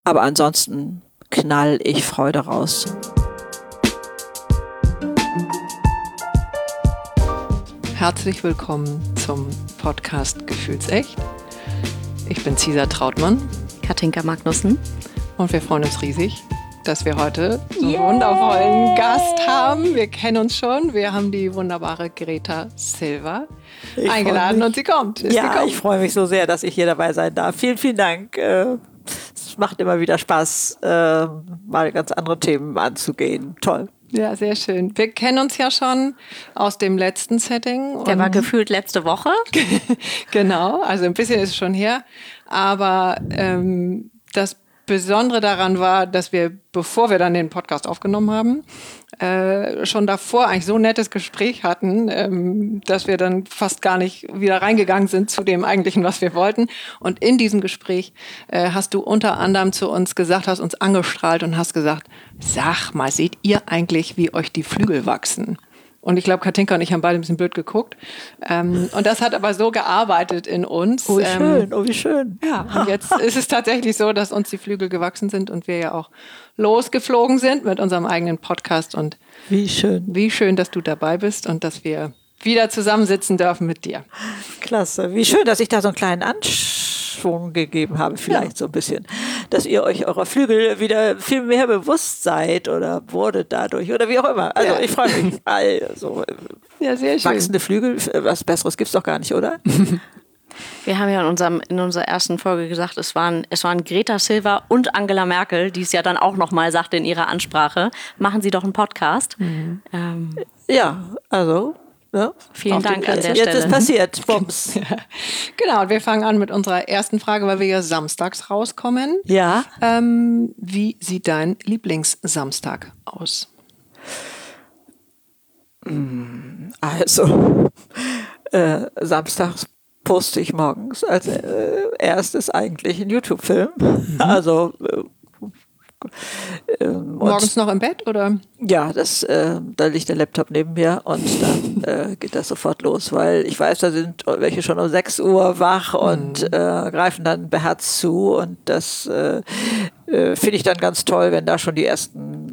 Aber ansonsten knall ich Freude raus. Herzlich willkommen zum Podcast Gefühlsecht. Ich bin Cisa Trautmann. Katinka Magnussen. Und wir freuen uns riesig, dass wir heute so einen wundervollen Gast haben. Wir kennen uns schon. Wir haben die wunderbare Greta Silva eingeladen und sie kommt. Ich freue mich so sehr, dass ich hier dabei sein darf. Vielen, vielen Dank. Es macht immer wieder Spaß, mal ganz andere Themen anzugehen. Toll. Ja, sehr schön. Wir kennen uns ja schon aus dem letzten Setting. Der war gefühlt letzte Woche. Genau, also ein bisschen ist es schon her. Aber das Besondere daran war, dass wir, bevor wir dann den Podcast aufgenommen haben, schon davor eigentlich so ein nettes Gespräch hatten, dass wir dann fast gar nicht wieder reingegangen sind zu dem eigentlichen, was wir wollten. Und in diesem Gespräch hast du unter anderem zu uns gesagt, hast uns angestrahlt und hast gesagt, sag mal, seht ihr eigentlich, wie euch die Flügel wachsen? Und ich glaube, Katinka und ich haben beide ein bisschen blöd geguckt. Und das hat aber so gearbeitet in uns. Oh, wie schön, wie schön. Ja, und jetzt ist es tatsächlich so, dass uns die Flügel gewachsen sind und wir ja auch losgeflogen sind mit unserem eigenen Podcast. Und wie schön, dass du dabei bist und dass wir wieder zusammensitzen dürfen mit dir. Klasse. Wie schön, dass ich da so einen kleinen Anschwung gegeben habe, vielleicht so ein bisschen. Dass ihr euch eurer Flügel wieder viel mehr bewusst seid oder wurdet dadurch oder wie auch immer. Also ich freue mich. Also, ja, sehr schön. Wachsende Flügel, was Besseres gibt es doch gar nicht, oder? Wir haben ja in unserer ersten Folge gesagt, es waren Greta Silva und Angela Merkel, die es ja dann auch nochmal sagte in ihrer Ansprache. Machen Sie doch einen Podcast. Ja, also... Ja, vielen Dank an der Stelle. Jetzt ist passiert. Bums. Ja. Genau, und wir fangen an mit unserer ersten Frage, weil wir ja samstags rauskommen. Ja. Wie sieht dein Lieblingssamstag aus? Also, samstags poste ich morgens als erstes eigentlich einen YouTube-Film. Also... morgens noch im Bett, oder? Ja, da liegt der Laptop neben mir und dann geht das sofort los, weil ich weiß, da sind welche schon um 6 Uhr wach und greifen dann beherzt zu und das finde ich dann ganz toll, wenn da schon die ersten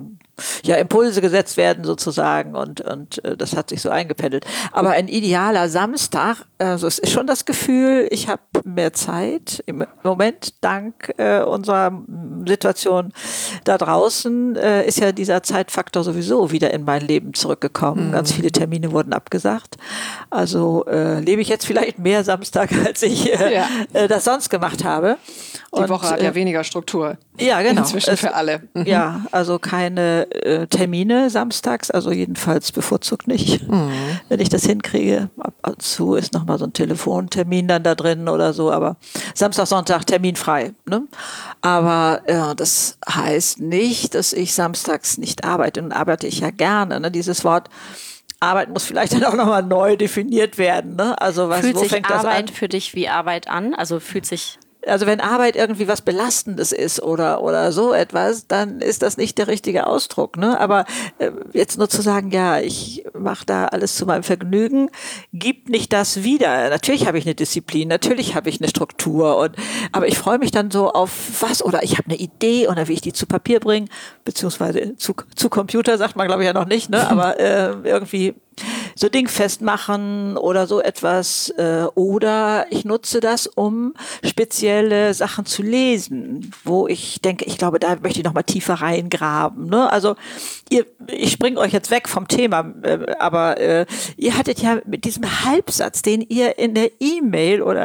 Impulse gesetzt werden sozusagen und das hat sich so eingependelt. Aber ein idealer Samstag, also es ist schon das Gefühl, ich habe mehr Zeit im Moment dank unserer Situation da draußen ist ja dieser Zeitfaktor sowieso wieder in mein Leben zurückgekommen. Ganz viele Termine wurden abgesagt. Also lebe ich jetzt vielleicht mehr Samstag, als ich das sonst gemacht habe. Die Woche hat ja weniger Struktur. Ja, genau. Inzwischen für alle. Ja, also keine Termine samstags, also jedenfalls bevorzugt nicht. Wenn ich das hinkriege, ab und zu ist nochmal so ein Telefontermin dann da drin oder so, aber Samstag, Sonntag terminfrei. Ne? Aber das heißt nicht, dass ich samstags nicht arbeite. Und arbeite ich ja gerne. Ne? Dieses Wort Arbeit muss vielleicht dann auch nochmal neu definiert werden. Ne? Also fühlt wo sich fängt das Arbeit an? für dich wie Arbeit an? Also fühlt sich... Also wenn Arbeit irgendwie was Belastendes ist oder so etwas, dann ist das nicht der richtige Ausdruck. Ne? Aber jetzt nur zu sagen, ja, ich mache da alles zu meinem Vergnügen, gibt nicht das wieder. Natürlich habe ich eine Disziplin, natürlich habe ich eine Struktur, aber ich freue mich dann so auf was oder ich habe eine Idee oder wie ich die zu Papier bringe, beziehungsweise zu Computer, sagt man glaube ich ja noch nicht, ne? Aber irgendwie so dingfest machen oder so etwas oder ich nutze das, um spezielle Sachen zu lesen, wo ich denke, ich glaube, da möchte ich noch mal tiefer reingraben. Ne? Also ich springe euch jetzt weg vom Thema, aber ihr hattet ja mit diesem Halbsatz, den ihr in der E-Mail oder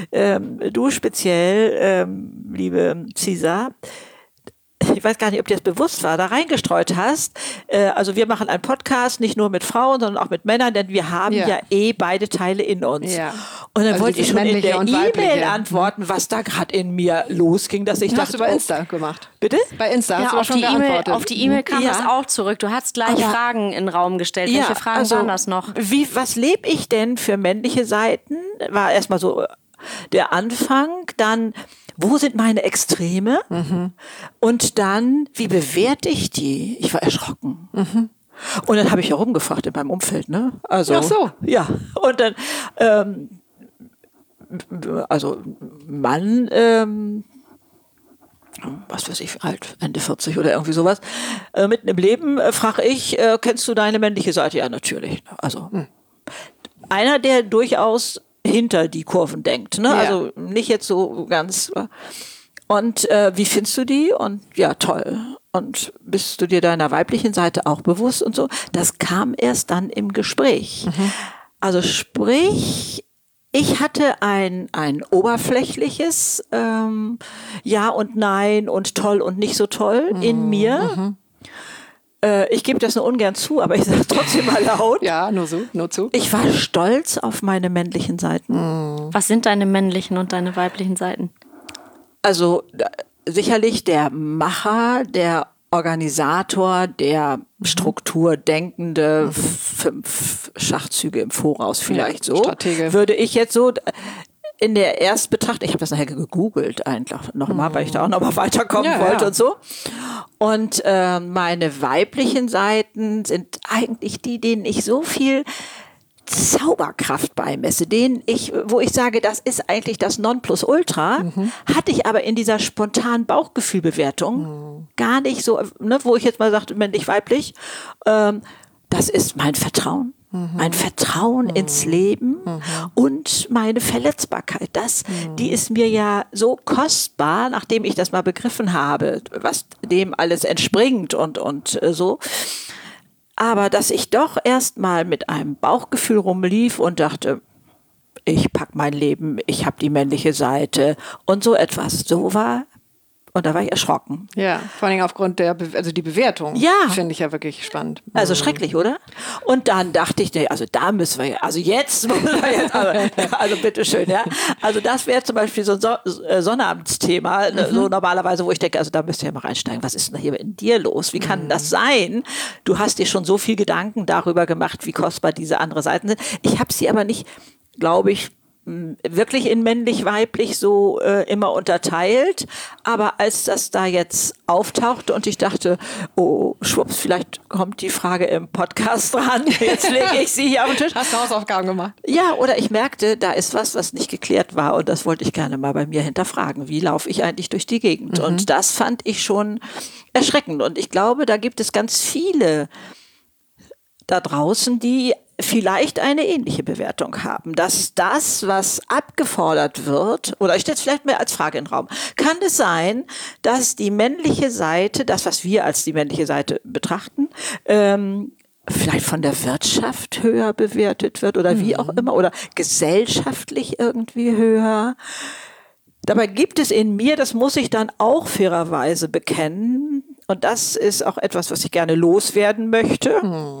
du speziell, liebe Cisa, ich weiß gar nicht, ob dir das bewusst war, da reingestreut hast. Also wir machen einen Podcast, nicht nur mit Frauen, sondern auch mit Männern, denn wir haben ja beide Teile in uns. Ja. Und dann wollte ich schon in der E-Mail weibliche antworten, was da gerade in mir losging, dass ich dachte... Hast du bei Insta gemacht? Bitte? Bei Insta hast du schon geantwortet. Auf die E-Mail kam das auch zurück. Du hast gleich Fragen in den Raum gestellt. Welche Fragen waren das noch? Was lebe ich denn für männliche Seiten? War erstmal so der Anfang, dann... Wo sind meine Extreme? Und dann, wie bewerte ich die? Ich war erschrocken. Und dann habe ich herumgefragt in meinem Umfeld, ne? Also, ach so. Ja. Und dann, also Mann was weiß ich, alt, Ende 40 oder irgendwie sowas, mitten im Leben, frage ich, kennst du deine männliche Seite? Ja, natürlich. Also einer, der durchaus hinter die Kurven denkt, ne? Ja. Also nicht jetzt so ganz. Und wie findest du die? Und ja, toll. Und bist du dir deiner weiblichen Seite auch bewusst und so? Das kam erst dann im Gespräch. Also sprich, ich hatte ein oberflächliches Ja und Nein und toll und nicht so toll in mir. Ich gebe das nur ungern zu, aber ich sage trotzdem mal laut. Ja, nur zu. Ich war stolz auf meine männlichen Seiten. Was sind deine männlichen und deine weiblichen Seiten? Also sicherlich der Macher, der Organisator, der Strukturdenkende, 5 Schachzüge im Voraus vielleicht so. Stratege. Würde ich jetzt so in der Erstbetrachtung, ich habe das nachher gegoogelt einfach nochmal, weil ich da auch nochmal weiterkommen wollte und so. Und meine weiblichen Seiten sind eigentlich die, denen ich so viel Zauberkraft beimesse, wo ich sage, das ist eigentlich das Nonplusultra, hatte ich aber in dieser spontanen Bauchgefühlbewertung gar nicht so, ne, wo ich jetzt mal sagte, männlich, weiblich, das ist mein Vertrauen. Mein Vertrauen ins Leben und meine Verletzbarkeit. Die ist mir ja so kostbar, nachdem ich das mal begriffen habe, was dem alles entspringt und so. Aber dass ich doch erst mal mit einem Bauchgefühl rumlief und dachte, ich pack mein Leben, ich habe die männliche Seite und so etwas. So war. Und da war ich erschrocken. Ja, vor allem aufgrund die Bewertung. Ja. Finde ich ja wirklich spannend. Also schrecklich, oder? Und dann dachte ich, nee, also da müssen wir jetzt, also bitteschön, ja. Also das wäre zum Beispiel so ein Sonnabendthema, so normalerweise, wo ich denke, also da müsst ihr ja mal reinsteigen. Was ist denn hier in dir los? Wie kann das sein? Du hast dir schon so viel Gedanken darüber gemacht, wie kostbar diese andere Seiten sind. Ich habe sie aber nicht, glaube ich, wirklich in männlich-weiblich so immer unterteilt. Aber als das da jetzt auftauchte und ich dachte, oh, schwupps, vielleicht kommt die Frage im Podcast dran. Jetzt lege ich sie hier auf den Tisch. Hast du Hausaufgaben gemacht? Ja, oder ich merkte, da ist was nicht geklärt war und das wollte ich gerne mal bei mir hinterfragen. Wie laufe ich eigentlich durch die Gegend? Und das fand ich schon erschreckend. Und ich glaube, da gibt es ganz viele da draußen, die vielleicht eine ähnliche Bewertung haben, dass das, was abgefordert wird, oder ich stelle es vielleicht mehr als Frage in den Raum, kann es sein, dass die männliche Seite, das, was wir als die männliche Seite betrachten, vielleicht von der Wirtschaft höher bewertet wird oder wie auch immer, oder gesellschaftlich irgendwie höher. Dabei gibt es in mir, das muss ich dann auch fairerweise bekennen, und das ist auch etwas, was ich gerne loswerden möchte,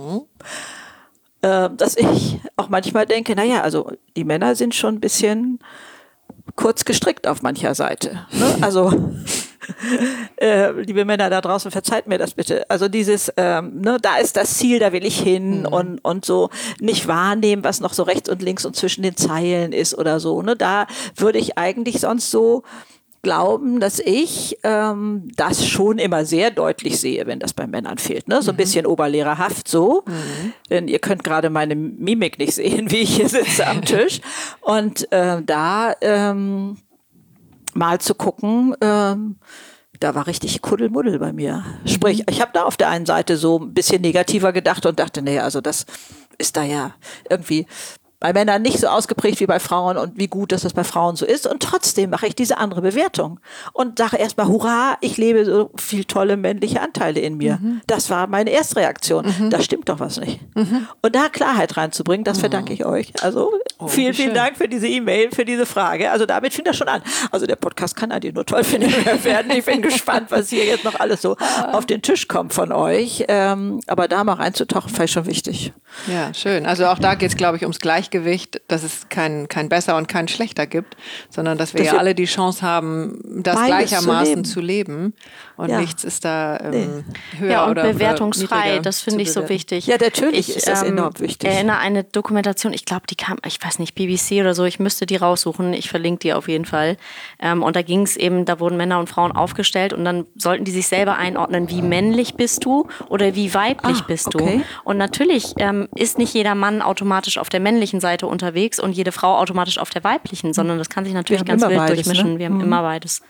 dass ich auch manchmal denke, naja, also die Männer sind schon ein bisschen kurz gestrickt auf mancher Seite. Ne? Also, liebe Männer da draußen, verzeiht mir das bitte. Also dieses, da ist das Ziel, da will ich hin und so nicht wahrnehmen, was noch so rechts und links und zwischen den Zeilen ist oder so. Ne? Da würde ich eigentlich sonst so glauben, dass ich das schon immer sehr deutlich sehe, wenn das bei Männern fehlt. Ne? So ein bisschen oberlehrerhaft so. Denn ihr könnt gerade meine Mimik nicht sehen, wie ich hier sitze am Tisch. Und da mal zu gucken, da war richtig Kuddelmuddel bei mir. Sprich, ich habe da auf der einen Seite so ein bisschen negativer gedacht und dachte, nee, also das ist da ja irgendwie bei Männern nicht so ausgeprägt wie bei Frauen und wie gut, dass das bei Frauen so ist. Und trotzdem mache ich diese andere Bewertung und sage erstmal, hurra, ich lebe so viel tolle männliche Anteile in mir. Das war meine erste Reaktion. Da stimmt doch was nicht. Und da Klarheit reinzubringen, das verdanke ich euch. Also vielen Dank für diese E-Mail, für diese Frage. Also damit fing das schon an. Also der Podcast kann eigentlich nur toll werden. Ich bin gespannt, was hier jetzt noch alles so auf den Tisch kommt von euch. Aber da mal reinzutauchen, vielleicht schon wichtig. Ja, schön. Also auch da geht es, glaube ich, ums Gleichgewicht, dass es kein besser und kein schlechter gibt, sondern dass wir ja alle die Chance haben, das gleichermaßen zu leben. Und nichts ist da höher oder bewertungsfrei, das finde ich so wichtig. Ja, natürlich ist das enorm wichtig. Ich erinnere eine Dokumentation, ich glaube, die kam, ich weiß nicht, BBC oder so, ich müsste die raussuchen, ich verlinke die auf jeden Fall. Und da ging es eben, da wurden Männer und Frauen aufgestellt und dann sollten die sich selber einordnen, wie männlich bist du oder wie weiblich bist du. Und natürlich ist nicht jeder Mann automatisch auf der männlichen Seite unterwegs und jede Frau automatisch auf der weiblichen, sondern das kann sich natürlich ganz wild durchmischen. Ne? Wir haben immer beides.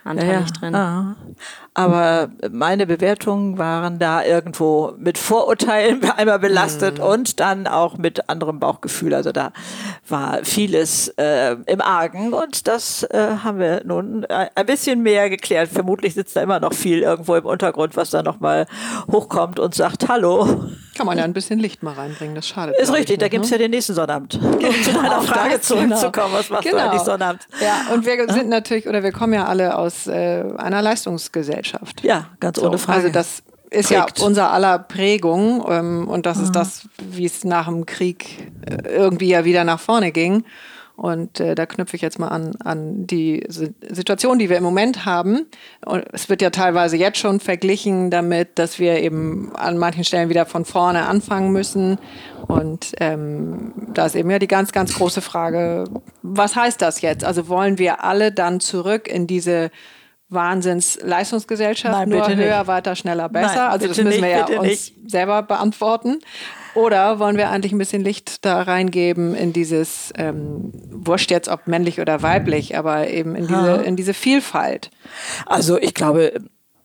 anteilig drin. Ja. Aber meine Bewertungen waren da irgendwo mit Vorurteilen einmal belastet und dann auch mit anderem Bauchgefühl. Also da war vieles im Argen und das haben wir nun ein bisschen mehr geklärt. Vermutlich sitzt da immer noch viel irgendwo im Untergrund, was da nochmal hochkommt und sagt Hallo. Kann man ja ein bisschen Licht mal reinbringen, das schadet Ist richtig, nicht, da gibt es ja den nächsten Sonnabend. Um zu deiner Frage zurückzukommen, was machst du eigentlich Sonnabend? Ja, und wir sind natürlich, oder wir kommen ja alle aus einer Leistungsgesellschaft. Ja, ganz ohne Frage. Also das ist Prägt. ja unser aller Prägung und das ist das, wie es nach dem Krieg irgendwie ja wieder nach vorne ging. Und da knüpfe ich jetzt mal an die Situation, die wir im Moment haben. Und es wird ja teilweise jetzt schon verglichen damit, dass wir eben an manchen Stellen wieder von vorne anfangen müssen. Und da ist eben ja die ganz, ganz große Frage, was heißt das jetzt? Also wollen wir alle dann zurück in diese Wahnsinns-Leistungsgesellschaft? Nein, nur bitte höher, nicht. weiter, schneller, besser? Nein, also das bitte müssen wir ja nicht, bitte uns selber beantworten. Oder wollen wir eigentlich ein bisschen Licht da reingeben in dieses, wurscht jetzt ob männlich oder weiblich, aber eben in diese Vielfalt? Also ich glaube,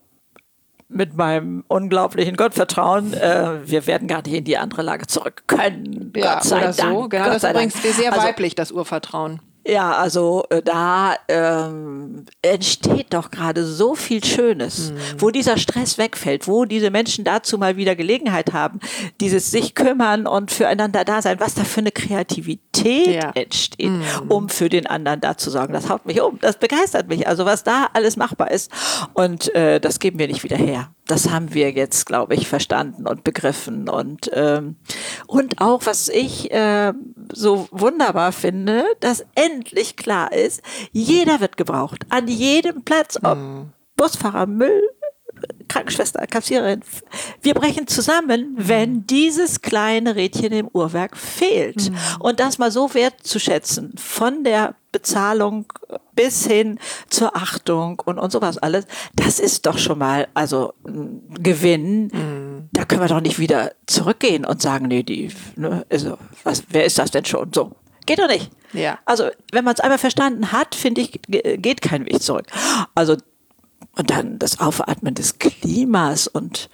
mit meinem unglaublichen Gottvertrauen, wir werden gar nicht in die andere Lage zurück können. Ja, Gott sei oder Dank. so. Genau, Gott das sei ist Dank. übrigens sehr Also, weiblich, das Urvertrauen. ja, also da entsteht doch gerade so viel Schönes, wo dieser Stress wegfällt, wo diese Menschen dazu mal wieder Gelegenheit haben, dieses sich kümmern und füreinander da sein, was da für eine Kreativität entsteht, um für den anderen da zu sorgen. Das haut mich um, das begeistert mich, also was da alles machbar ist und das geben wir nicht wieder her. Das haben wir jetzt, glaube ich, verstanden und begriffen und auch, was ich so wunderbar finde, dass endlich klar ist, jeder wird gebraucht, an jedem Platz, ob Busfahrer, Müll, Krankenschwester, Kassiererin. Wir brechen zusammen, wenn dieses kleine Rädchen im Uhrwerk fehlt. Und das mal so wertzuschätzen, von der Bezahlung bis hin zur Achtung und sowas alles, das ist doch schon mal also ein Gewinn. Da können wir doch nicht wieder zurückgehen und sagen, nee, also, wer ist das denn schon? So. Geht doch nicht. Ja. Also, wenn man es einmal verstanden hat, finde ich, geht kein Weg zurück. Also, und dann das Aufatmen des Klimas und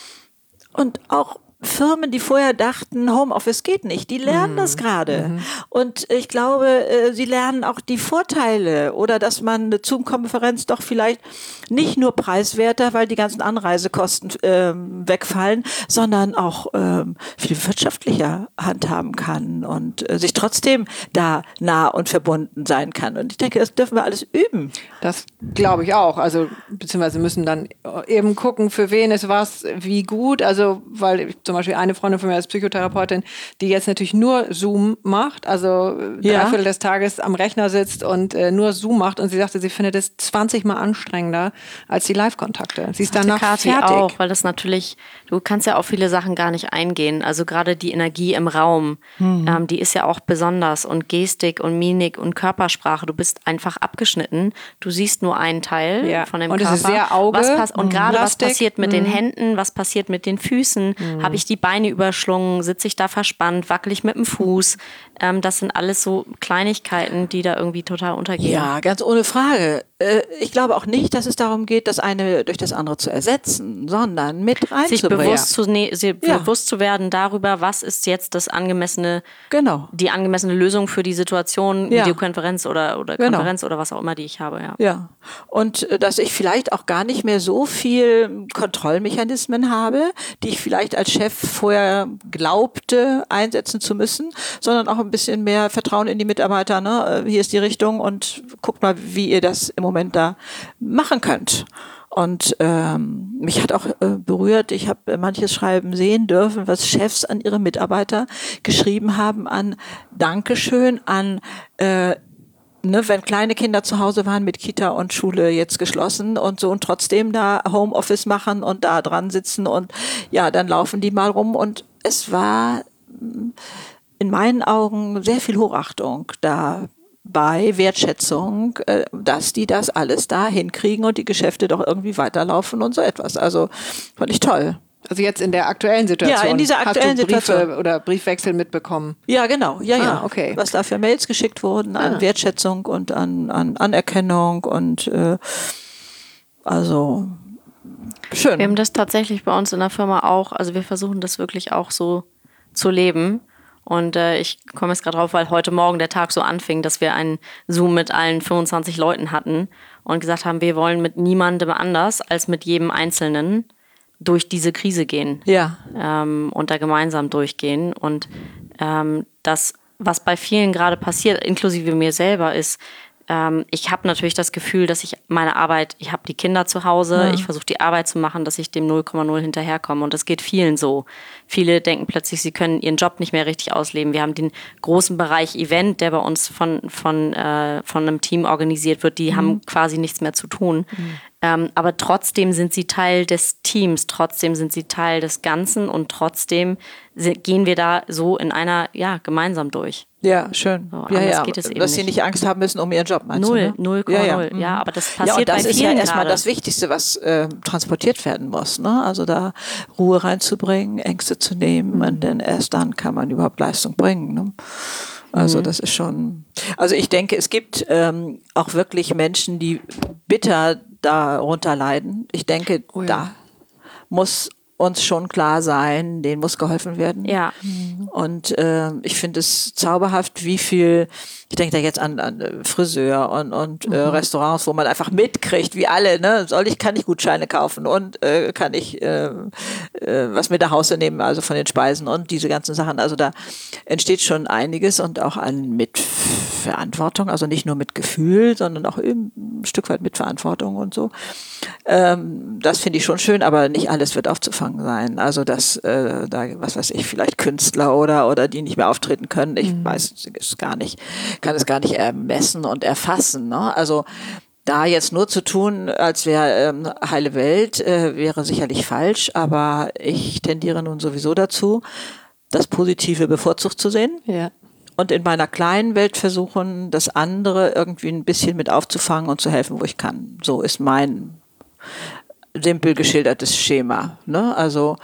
auch Firmen, die vorher dachten, Homeoffice geht nicht, die lernen das gerade. Und ich glaube, sie lernen auch die Vorteile oder dass man eine Zoom-Konferenz doch vielleicht nicht nur preiswerter, weil die ganzen Anreisekosten wegfallen, sondern auch viel wirtschaftlicher handhaben kann und sich trotzdem da nah und verbunden sein kann. Und ich denke, das dürfen wir alles üben. Das glaube ich auch. Also, beziehungsweise müssen dann eben gucken, für wen ist was, wie gut. Also, weil zum Beispiel eine Freundin von mir als Psychotherapeutin, die jetzt natürlich nur Zoom macht, also 3/4 des Tages am Rechner sitzt und nur Zoom macht. Und sie sagte, sie findet es 20 Mal anstrengender als die Live-Kontakte. Sie ist danach Kathi fertig. auch, weil das natürlich, du kannst ja auf viele Sachen gar nicht eingehen. Also gerade die Energie im Raum, die ist ja auch besonders und Gestik und Mimik und Körpersprache. Du bist einfach abgeschnitten. Du siehst nur einen Teil von dem und Körper. es ist sehr Auge, Und gerade was Plastik. passiert mit den Händen, was passiert mit den Füßen? Habe ich die Beine überschlungen? Sitze ich da verspannt? Wackel ich mit dem Fuß? Das sind alles so Kleinigkeiten, die da irgendwie total untergehen. Ja, ganz ohne Frage. Ich glaube auch nicht, dass es darum geht, das eine durch das andere zu ersetzen, sondern mit reinzubringen. Sich bewusst zu werden darüber, was ist jetzt das angemessene, die angemessene Lösung für die Situation, Videokonferenz oder Konferenz oder was auch immer, die ich habe. Ja, und dass ich vielleicht auch gar nicht mehr so viel Kontrollmechanismen habe, die ich vielleicht als Chef vorher glaubte einsetzen zu müssen, sondern auch ein bisschen mehr Vertrauen in die Mitarbeiter. Ne? Hier ist die Richtung und guckt mal, wie ihr das im Moment da machen könnt. Und mich hat auch berührt, ich habe manches Schreiben sehen dürfen, was Chefs an ihre Mitarbeiter geschrieben haben an Dankeschön, an wenn kleine Kinder zu Hause waren mit Kita und Schule jetzt geschlossen und so und trotzdem da Homeoffice machen und da dran sitzen und ja, dann laufen die mal rum und es war in meinen Augen sehr viel Hochachtung dabei, Wertschätzung, dass die das alles da hinkriegen und die Geschäfte doch irgendwie weiterlaufen und so etwas. Also fand ich toll. Also jetzt in der aktuellen Situation. Ja, in dieser aktuellen hast du Briefe Situation. oder Briefwechsel mitbekommen? Ja, genau. Ja. Okay. Was da für Mails geschickt wurden an Wertschätzung und an Anerkennung und Also schön. Wir haben das tatsächlich bei uns in der Firma auch, also wir versuchen das wirklich auch so zu leben. Und ich komme jetzt gerade drauf, weil heute Morgen der Tag so anfing, dass wir einen Zoom mit allen 25 Leuten hatten und gesagt haben, wir wollen mit niemandem anders als mit jedem Einzelnen durch diese Krise gehen. Ja. Und da gemeinsam durchgehen. Und das, was bei vielen gerade passiert, inklusive mir selber, ist, ich habe natürlich das Gefühl, dass ich meine Arbeit, ich habe die Kinder zu Hause, ich versuche die Arbeit zu machen, dass ich dem 0,0 hinterherkomme. Und das geht vielen so. Viele denken plötzlich, sie können ihren Job nicht mehr richtig ausleben. Wir haben den großen Bereich Event, der bei uns von einem Team organisiert wird. Die haben quasi nichts mehr zu tun. Aber trotzdem sind sie Teil des Teams, trotzdem sind sie Teil des Ganzen und trotzdem gehen wir da so in einer, gemeinsam durch. Ja, schön. So, ja, geht es eben dass sie nicht Angst haben müssen um ihren Job, meinst du? Ne? 0,0. Ja, aber das passiert und das bei ist vielen ja erstmal gerade. das Wichtigste, was transportiert werden muss. Ne? Also da Ruhe reinzubringen, Ängste zu nehmen und denn erst dann kann man überhaupt Leistung bringen. Ne? Also das ist schon, also ich denke, es gibt auch wirklich Menschen, die bitter darunter leiden. Ich denke, da muss uns schon klar sein, denen muss geholfen werden. Ja. Und ich finde es zauberhaft, wie viel, ich denke da jetzt an Friseur und Restaurants, wo man einfach mitkriegt, wie alle, ne, kann ich Gutscheine kaufen und kann ich was mit nach Hause nehmen, also von den Speisen und diese ganzen Sachen. Also da entsteht schon einiges und auch an Mitverantwortung, also nicht nur mit Gefühl, sondern auch ein Stück weit mit Verantwortung und so. Das finde ich schon schön, aber nicht alles wird aufzufangen sein. Also dass da, was weiß ich, vielleicht Künstler oder die nicht mehr auftreten können, ich weiß es gar nicht, kann es gar nicht ermessen und erfassen. Ne? Also da jetzt nur zu tun, als wäre heile Welt, wäre sicherlich falsch, aber ich tendiere nun sowieso dazu, das Positive bevorzugt zu sehen. Ja. Und in meiner kleinen Welt versuchen, das andere irgendwie ein bisschen mit aufzufangen und zu helfen, wo ich kann. So ist mein simpel geschildertes Schema. Ne? Also,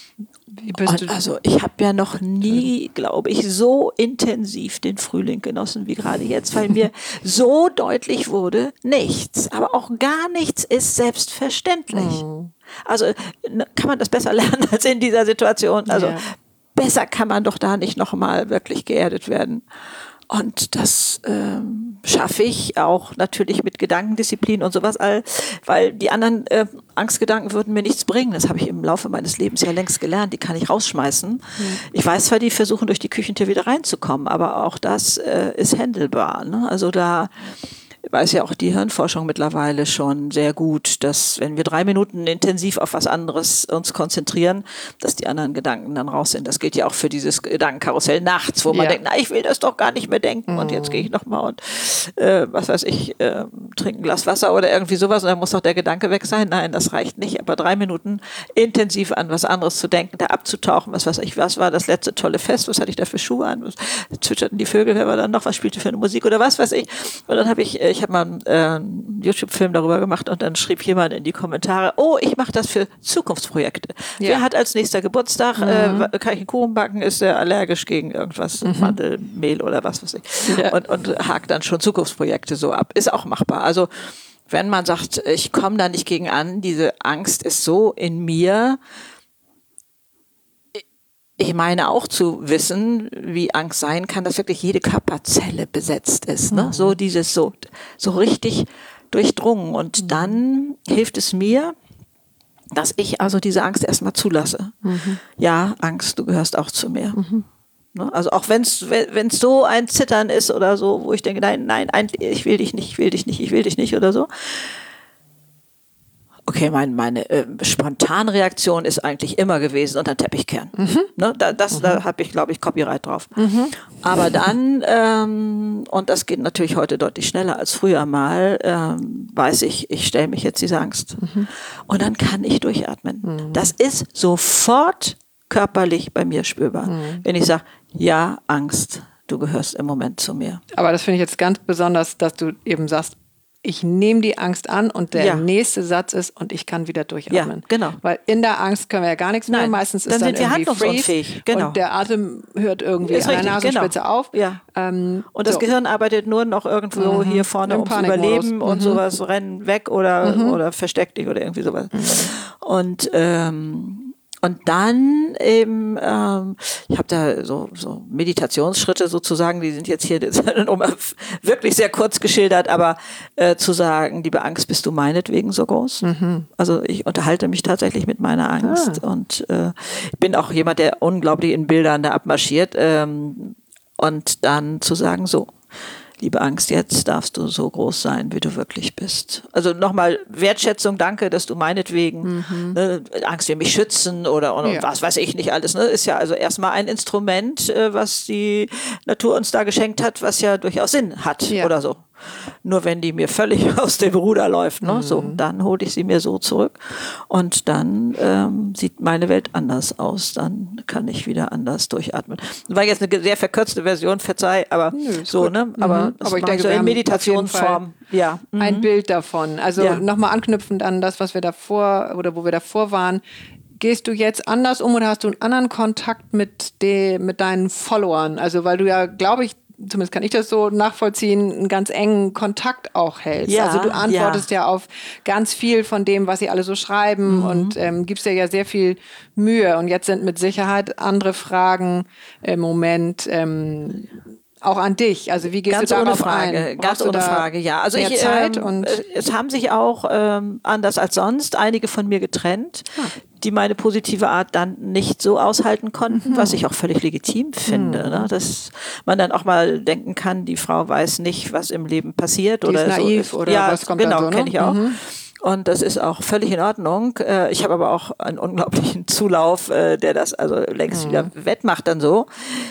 ich habe ja noch nie, glaube ich, so intensiv den Frühling genossen wie gerade jetzt, weil mir so deutlich wurde, nichts, aber auch gar nichts ist selbstverständlich. Also kann man das besser lernen als in dieser Situation. Also besser kann man doch da nicht nochmal wirklich geerdet werden. Und das schaffe ich auch natürlich mit Gedankendisziplin und sowas, weil die anderen Angstgedanken würden mir nichts bringen. Das habe ich im Laufe meines Lebens ja längst gelernt. Die kann ich rausschmeißen. Ich weiß zwar, die versuchen durch die Küchentür wieder reinzukommen, aber auch das ist händelbar. Ne? Also da weiß ja auch die Hirnforschung mittlerweile schon sehr gut, dass wenn wir 3 Minuten intensiv auf was anderes uns konzentrieren, dass die anderen Gedanken dann raus sind. Das gilt ja auch für dieses Gedankenkarussell nachts, wo man denkt, na, ich will das doch gar nicht mehr denken und jetzt gehe ich nochmal und was weiß ich, trinke ein Glas Wasser oder irgendwie sowas und dann muss doch der Gedanke weg sein. Nein, das reicht nicht, aber 3 Minuten intensiv an was anderes zu denken, da abzutauchen, was weiß ich, was war das letzte tolle Fest, was hatte ich da für Schuhe an, was zwitscherten die Vögel, wer war dann noch, was spielte für eine Musik oder was weiß ich. Und dann habe ich habe mal einen YouTube-Film darüber gemacht und dann schrieb jemand in die Kommentare, oh, ich mache das für Zukunftsprojekte. Wer hat als nächster Geburtstag, kann ich einen Kuchen backen, ist er allergisch gegen irgendwas, Mandelmehl oder was weiß ich. Ja. Und hakt dann schon Zukunftsprojekte so ab. Ist auch machbar. Also wenn man sagt, ich komme da nicht gegen an, diese Angst ist so in mir. Ich meine auch zu wissen, wie Angst sein kann, dass wirklich jede Körperzelle besetzt ist. Ne? So dieses so richtig durchdrungen. Und dann hilft es mir, dass ich also diese Angst erstmal zulasse. Ja, Angst, du gehörst auch zu mir. Ne? Also auch wenn es so ein Zittern ist oder so, wo ich denke, nein, ich will dich nicht oder so. Okay, meine spontane Reaktion ist eigentlich immer gewesen, unter den Teppich kehren. Ne, da habe ich, glaube ich, Copyright drauf. Aber dann, und das geht natürlich heute deutlich schneller als früher mal, weiß ich stelle mich jetzt diese Angst. Und dann kann ich durchatmen. Das ist sofort körperlich bei mir spürbar. Wenn ich sage, ja, Angst, du gehörst im Moment zu mir. Aber das finde ich jetzt ganz besonders, dass du eben sagst, ich nehme die Angst an und der nächste Satz ist, und ich kann wieder durchatmen. Ja, genau. Weil in der Angst können wir ja gar nichts mehr. Meistens ist dann sind wir irgendwie handlungsunfähig. Genau. Und der Atem hört irgendwie Ist an der richtig, Nasenspitze auf. Ja. Und das Gehirn arbeitet nur noch irgendwo hier vorne Im ums Panikmodus. Überleben und sowas, rennen weg oder versteck dich oder irgendwie sowas. Und dann eben, ich habe da so Meditationsschritte sozusagen, die sind jetzt hier wirklich sehr kurz geschildert, aber zu sagen, liebe Angst, bist du meinetwegen so groß? Also ich unterhalte mich tatsächlich mit meiner Angst und ich bin auch jemand, der unglaublich in Bildern da abmarschiert und dann zu sagen, so, liebe Angst, jetzt darfst du so groß sein, wie du wirklich bist. Also nochmal Wertschätzung, danke, dass du meinetwegen Angst will mich schützen oder was weiß ich nicht alles. Ne? Ist ja also erstmal ein Instrument, was die Natur uns da geschenkt hat, was ja durchaus Sinn hat oder so. Nur wenn die mir völlig aus dem Ruder läuft, ne? So, dann hole ich sie mir so zurück und dann sieht meine Welt anders aus. Dann kann ich wieder anders durchatmen. Das war jetzt eine sehr verkürzte Version, verzeih, aber so, gut. Ne? Aber ich denke, so in Meditationsform. Ja. Ein Bild davon. Also nochmal anknüpfend an das, was wir davor oder wo wir davor waren. Gehst du jetzt anders um oder hast du einen anderen Kontakt mit deinen Followern? Also weil du ja, glaube ich, zumindest kann ich das so nachvollziehen, einen ganz engen Kontakt auch hältst. Ja, also du antwortest ja auf ganz viel von dem, was sie alle so schreiben und gibst dir ja sehr viel Mühe. Und jetzt sind mit Sicherheit andere Fragen im Moment auch an dich. Also wie gehst ganz du darauf ohne Frage, ein? Ganz ohne Frage, ja. Also Zeit es haben sich auch anders als sonst einige von mir getrennt, die meine positive Art dann nicht so aushalten konnten, was ich auch völlig legitim finde. Ne? Dass man dann auch mal denken kann, die Frau weiß nicht, was im Leben passiert. Die oder ist naiv so. Oder ja, was kommt genau, dann so, ne? Kenne ich auch. Und das ist auch völlig in Ordnung. Ich habe aber auch einen unglaublichen Zulauf, der das also längst wieder wettmacht dann so.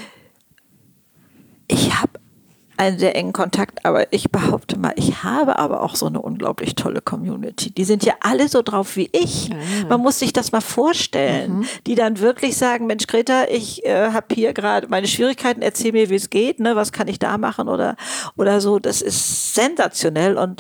Ich habe einen sehr engen Kontakt, aber ich behaupte mal, ich habe aber auch so eine unglaublich tolle Community. Die sind ja alle so drauf wie ich. Man muss sich das mal vorstellen. Die dann wirklich sagen, Mensch Greta, ich habe hier gerade meine Schwierigkeiten, erzähl mir, wie es geht, ne? Was kann ich da machen oder so. Das ist sensationell und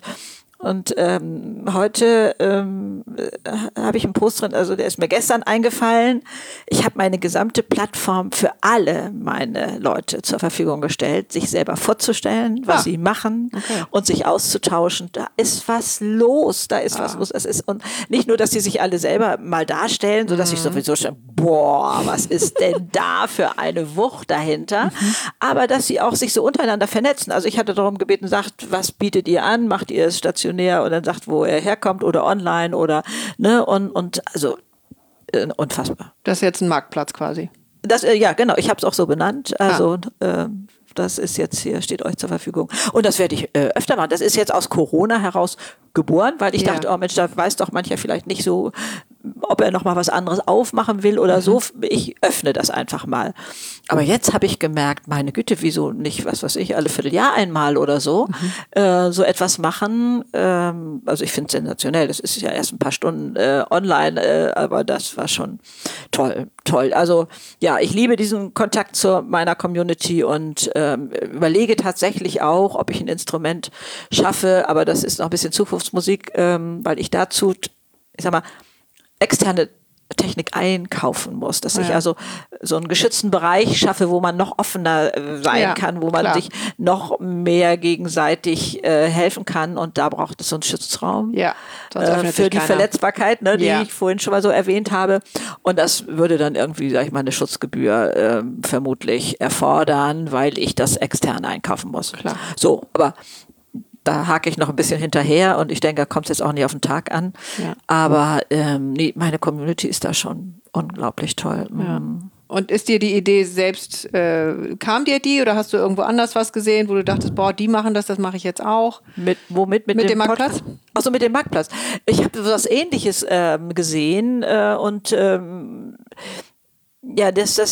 heute habe ich einen Post drin, also der ist mir gestern eingefallen. Ich habe meine gesamte Plattform für alle meine Leute zur Verfügung gestellt, sich selber vorzustellen, was sie machen und sich auszutauschen. Da ist was los, was los. Es ist, und nicht nur, dass sie sich alle selber mal darstellen, sodass ich sowieso schon, boah, was ist denn da für eine Wucht dahinter? Aber dass sie auch sich so untereinander vernetzen. Also ich hatte darum gebeten, sagt, was bietet ihr an? Macht ihr es stationär? Und dann sagt, wo er herkommt oder online oder, ne, und also unfassbar. Das ist jetzt ein Marktplatz quasi. Das, ja, genau, ich habe es auch so benannt. Also das ist jetzt hier, steht euch zur Verfügung. Und das werde ich öfter machen. Das ist jetzt aus Corona heraus geboren, weil ich dachte, oh Mensch, da weiß doch mancher vielleicht nicht so, ob er noch mal was anderes aufmachen will oder so. Ich öffne das einfach mal. Aber jetzt habe ich gemerkt, meine Güte, wieso nicht, was weiß ich, alle Vierteljahr einmal oder so, so etwas machen. Also ich finde es sensationell. Das ist ja erst ein paar Stunden online, aber das war schon toll. Also ja, ich liebe diesen Kontakt zu meiner Community und überlege tatsächlich auch, ob ich ein Instrument schaffe, aber das ist noch ein bisschen Zukunftsmusik, weil ich dazu, ich sag mal, externe Technik einkaufen muss, dass ich also so einen geschützten Bereich schaffe, wo man noch offener sein kann, wo man sich noch mehr gegenseitig helfen kann und da braucht es so einen Schutzraum für die Verletzbarkeit, ne, die ich vorhin schon mal so erwähnt habe und das würde dann irgendwie, sag ich mal, eine Schutzgebühr vermutlich erfordern, weil ich das extern einkaufen muss. Klar. So, aber da hake ich noch ein bisschen hinterher und ich denke, da kommt es jetzt auch nicht auf den Tag an. Ja. Aber nee, meine Community ist da schon unglaublich toll. Ja. Und ist dir die Idee selbst, kam dir die oder hast du irgendwo anders was gesehen, wo du dachtest, boah, die machen das mache ich jetzt auch? Womit? Mit dem Marktplatz? Achso, mit dem Marktplatz. Ich habe was Ähnliches gesehen und ja,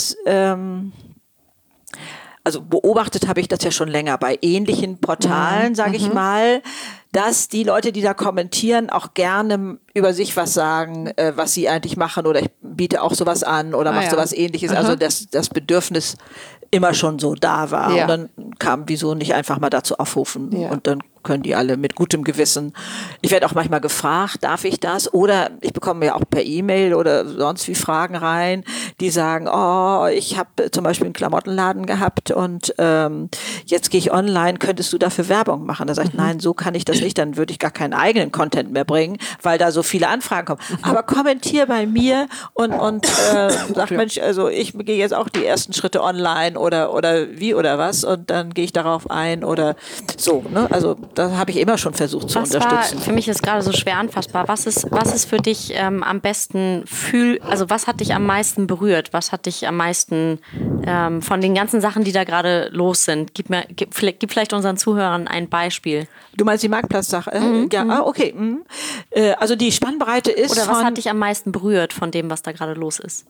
also beobachtet habe ich das ja schon länger bei ähnlichen Portalen, sage ich mal, dass die Leute, die da kommentieren, auch gerne über sich was sagen, was sie eigentlich machen oder ich biete auch sowas an oder mache sowas Ähnliches. Also das Bedürfnis immer schon so da war. Ja. Und dann kam, wieso nicht einfach mal dazu aufrufen Ja. und dann können die alle mit gutem Gewissen. Ich werde auch manchmal gefragt, darf ich das? Oder ich bekomme ja auch per E-Mail oder sonst wie Fragen rein, die sagen, oh, ich habe zum Beispiel einen Klamottenladen gehabt und jetzt gehe ich online, könntest du dafür Werbung machen? Da sage ich, nein, so kann ich das nicht, dann würde ich gar keinen eigenen Content mehr bringen, weil da so viele Anfragen kommen. Aber kommentier bei mir und sag, Mensch, also ich gehe jetzt auch die ersten Schritte online oder wie oder was und dann gehe ich darauf ein oder so, ne? Also da habe ich immer schon versucht zu unterstützen. Für mich ist gerade so schwer anfassbar. Was ist für dich am besten also was hat dich am meisten berührt? Was hat dich am meisten von den ganzen Sachen, die da gerade los sind? Gib vielleicht unseren Zuhörern ein Beispiel. Du meinst die Marktplatzsache? Ja, okay. Also die Spannbreite ist Oder was hat dich am meisten berührt von dem, was da gerade los ist?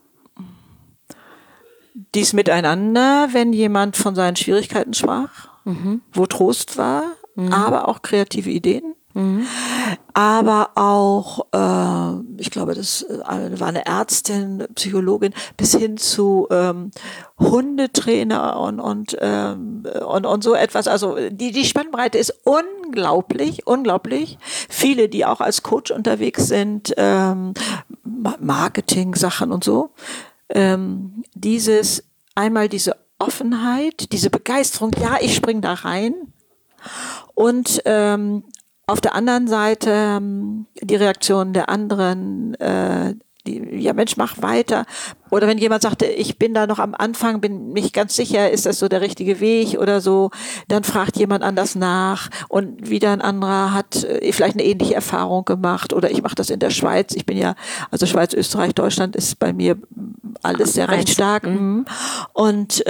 Dies Miteinander, wenn jemand von seinen Schwierigkeiten sprach, wo Trost war, aber auch kreative Ideen. Aber auch, ich glaube, das war eine Ärztin, Psychologin, bis hin zu Hundetrainer und so etwas. Also die Spannbreite ist unglaublich, unglaublich. Viele, die auch als Coach unterwegs sind, Marketing-Sachen und so. Diese Offenheit, diese Begeisterung, ja, ich spring da rein. Und auf der anderen Seite die Reaktion der anderen, ja Mensch, mach weiter. Oder wenn jemand sagte, ich bin da noch am Anfang, bin nicht ganz sicher, ist das so der richtige Weg oder so, dann fragt jemand anders nach und wieder ein anderer hat vielleicht eine ähnliche Erfahrung gemacht oder ich mache das in der Schweiz. Ich bin ja, also Schweiz, Österreich, Deutschland ist bei mir alles sehr recht stark. Und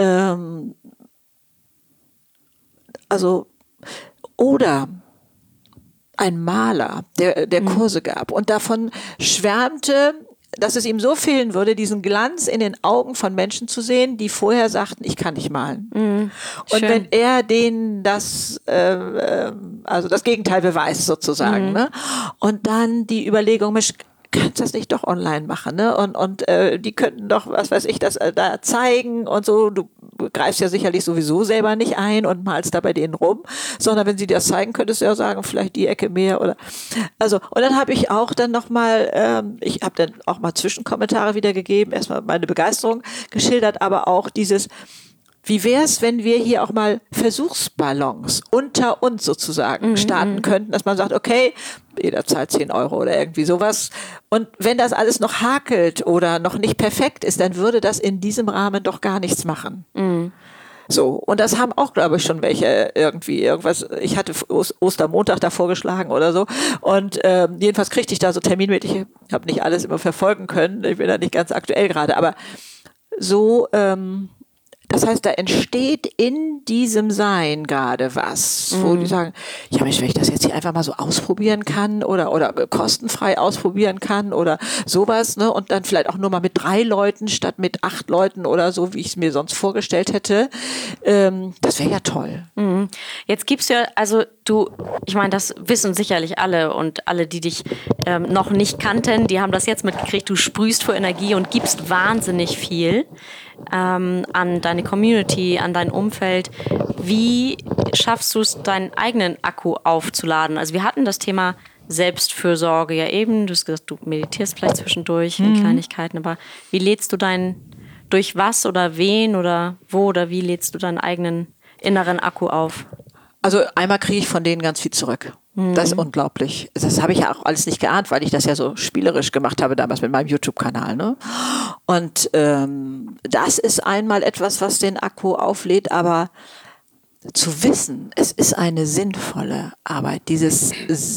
also oder ein Maler, der Kurse gab und davon schwärmte, dass es ihm so fehlen würde, diesen Glanz in den Augen von Menschen zu sehen, die vorher sagten, ich kann nicht malen. Und wenn er denen das, also das Gegenteil beweist sozusagen, ne? Und dann die Überlegung, Mensch, kannst das nicht doch online machen, ne? Und die könnten doch, was weiß ich, das da zeigen und so. Du greifst ja sicherlich sowieso selber nicht ein und malst da bei denen rum, sondern wenn sie dir das zeigen, könntest du ja sagen, vielleicht die Ecke mehr oder, also, und dann habe ich auch dann nochmal, ich habe dann auch mal Zwischenkommentare wiedergegeben, erstmal meine Begeisterung geschildert, aber auch dieses, wie wär's, wenn wir hier auch mal Versuchsballons unter uns sozusagen starten könnten, dass man sagt, okay, jeder zahlt 10 Euro oder irgendwie sowas. Und wenn das alles noch hakelt oder noch nicht perfekt ist, dann würde das in diesem Rahmen doch gar nichts machen. So, und das haben auch, glaube ich, schon welche irgendwas, ich hatte Ostermontag da vorgeschlagen oder so und jedenfalls kriegte ich da so terminmäßig, ich habe nicht alles immer verfolgen können, ich bin da nicht ganz aktuell gerade, aber so, das heißt, da entsteht in diesem Sein gerade was, wo die sagen, ja Mensch, wenn ich das jetzt hier einfach mal so ausprobieren kann oder kostenfrei ausprobieren kann oder sowas, ne, und dann vielleicht auch nur mal mit 3 Leuten statt mit 8 Leuten oder so, wie ich es mir sonst vorgestellt hätte, das wäre ja toll. Jetzt gibst du ja, also ich meine, das wissen sicherlich alle und alle, die dich noch nicht kannten, die haben das jetzt mitgekriegt, du sprühst vor Energie und gibst wahnsinnig viel an deine Community, an dein Umfeld. Wie schaffst du es, deinen eigenen Akku aufzuladen? Also wir hatten das Thema Selbstfürsorge ja eben. Du hast gesagt, du meditierst vielleicht zwischendurch in Kleinigkeiten, aber wie lädst du durch was oder wen oder wo oder wie lädst du deinen eigenen inneren Akku auf? Also einmal kriege ich von denen ganz viel zurück. Das ist unglaublich. Das habe ich ja auch alles nicht geahnt, weil ich das ja so spielerisch gemacht habe damals mit meinem YouTube-Kanal. Ne? Und das ist einmal etwas, was den Akku auflädt, aber zu wissen, es ist eine sinnvolle Arbeit, dieses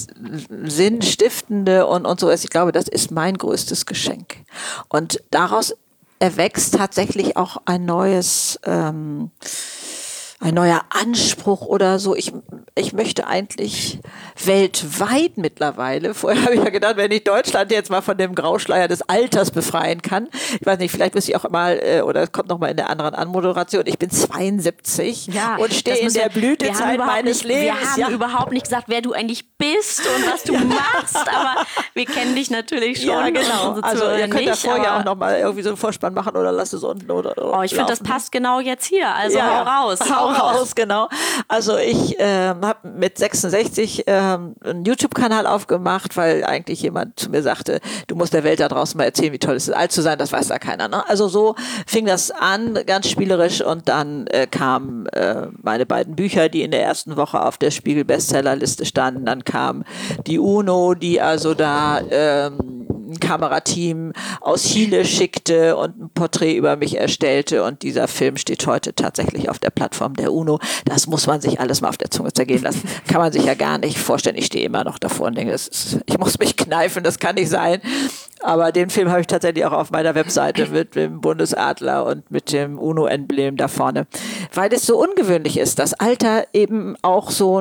Sinnstiftende und so. Ich glaube, das ist mein größtes Geschenk. Und daraus erwächst tatsächlich auch ein neuer Anspruch oder so. ich möchte eigentlich weltweit mittlerweile, vorher habe ich ja gedacht, wenn ich Deutschland jetzt mal von dem Grauschleier des Alters befreien kann, ich weiß nicht, vielleicht müsste ich auch mal, oder es kommt noch mal in der anderen Anmoderation, ich bin 72 und stehe in der Blütezeit meines Lebens. Wir haben überhaupt nicht gesagt, wer du eigentlich bist und was du machst, aber wir kennen dich natürlich schon. Ja, genau. Also ihr könnt nicht, davor ja auch noch mal irgendwie so einen Vorspann machen oder lasst es unten oder oh, ich finde, das passt genau jetzt hier. Also hau raus. Hau raus, genau. Also ich habe mit 66 einen YouTube-Kanal aufgemacht, weil eigentlich jemand zu mir sagte, du musst der Welt da draußen mal erzählen, wie toll es ist, alt zu sein, das weiß da keiner. Ne? Also so fing das an, ganz spielerisch, und dann kamen meine beiden Bücher, die in der ersten Woche auf der Spiegel-Bestsellerliste standen. Dann kam die UNO, die also da ein Kamerateam aus Chile schickte und ein Porträt über mich erstellte, und dieser Film steht heute tatsächlich auf der Plattform der UNO. Das muss man sich alles mal auf der Zunge zergehen lassen. Kann man sich ja gar nicht vorstellen. Ich stehe immer noch davor und denke, ich muss mich kneifen, das kann nicht sein. Aber den Film habe ich tatsächlich auch auf meiner Webseite mit dem Bundesadler und mit dem UNO-Emblem da vorne. Weil es so ungewöhnlich ist, dass Alter eben auch so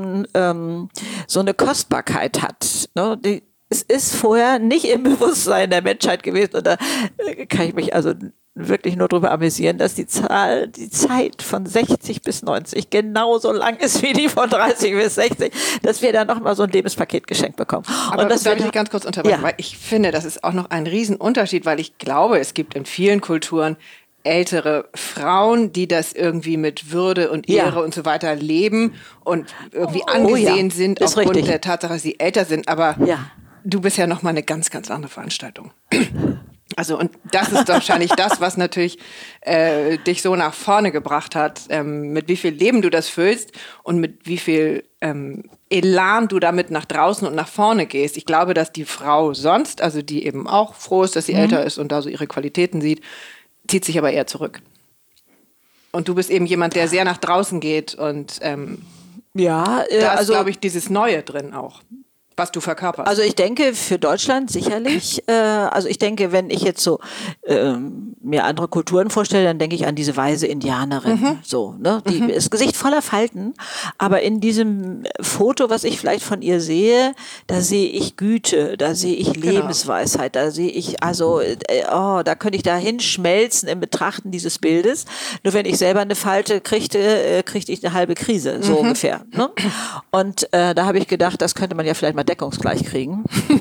eine Kostbarkeit hat. Ne? Es ist vorher nicht im Bewusstsein der Menschheit gewesen, und da kann ich mich also wirklich nur darüber amüsieren, dass die Zeit von 60 bis 90 genauso lang ist wie die von 30 bis 60, dass wir da nochmal so ein Lebenspaket geschenkt bekommen. Aber und das darf ich dich ganz kurz unterbrechen, ja. Weil ich finde, das ist auch noch ein Riesenunterschied, weil ich glaube, es gibt in vielen Kulturen ältere Frauen, die das irgendwie mit Würde und Ehre und so weiter leben und irgendwie angesehen sind aufgrund der Tatsache, dass sie älter sind. Aber du bist ja nochmal eine ganz, ganz andere Veranstaltung. Also, und das ist wahrscheinlich das, was natürlich dich so nach vorne gebracht hat, mit wie viel Leben du das füllst und mit wie viel Elan du damit nach draußen und nach vorne gehst. Ich glaube, dass die Frau sonst, also die eben auch froh ist, dass sie älter ist und da so ihre Qualitäten sieht, zieht sich aber eher zurück. Und du bist eben jemand, der sehr nach draußen geht, und da ist, glaube ich, dieses Neue drin auch, was du verkörperst. Also ich denke, für Deutschland sicherlich. Also ich denke, wenn ich jetzt so mir andere Kulturen vorstelle, dann denke ich an diese weise Indianerin. So, ne? Das Gesicht voller Falten, aber in diesem Foto, was ich vielleicht von ihr sehe, da sehe ich Güte, da sehe ich Lebensweisheit, da sehe ich, also, da könnte ich da hinschmelzen im Betrachten dieses Bildes. Nur wenn ich selber eine Falte kriegte ich eine halbe Krise, so ungefähr. Ne? Und da habe ich gedacht, das könnte man ja vielleicht mal deckungsgleich kriegen.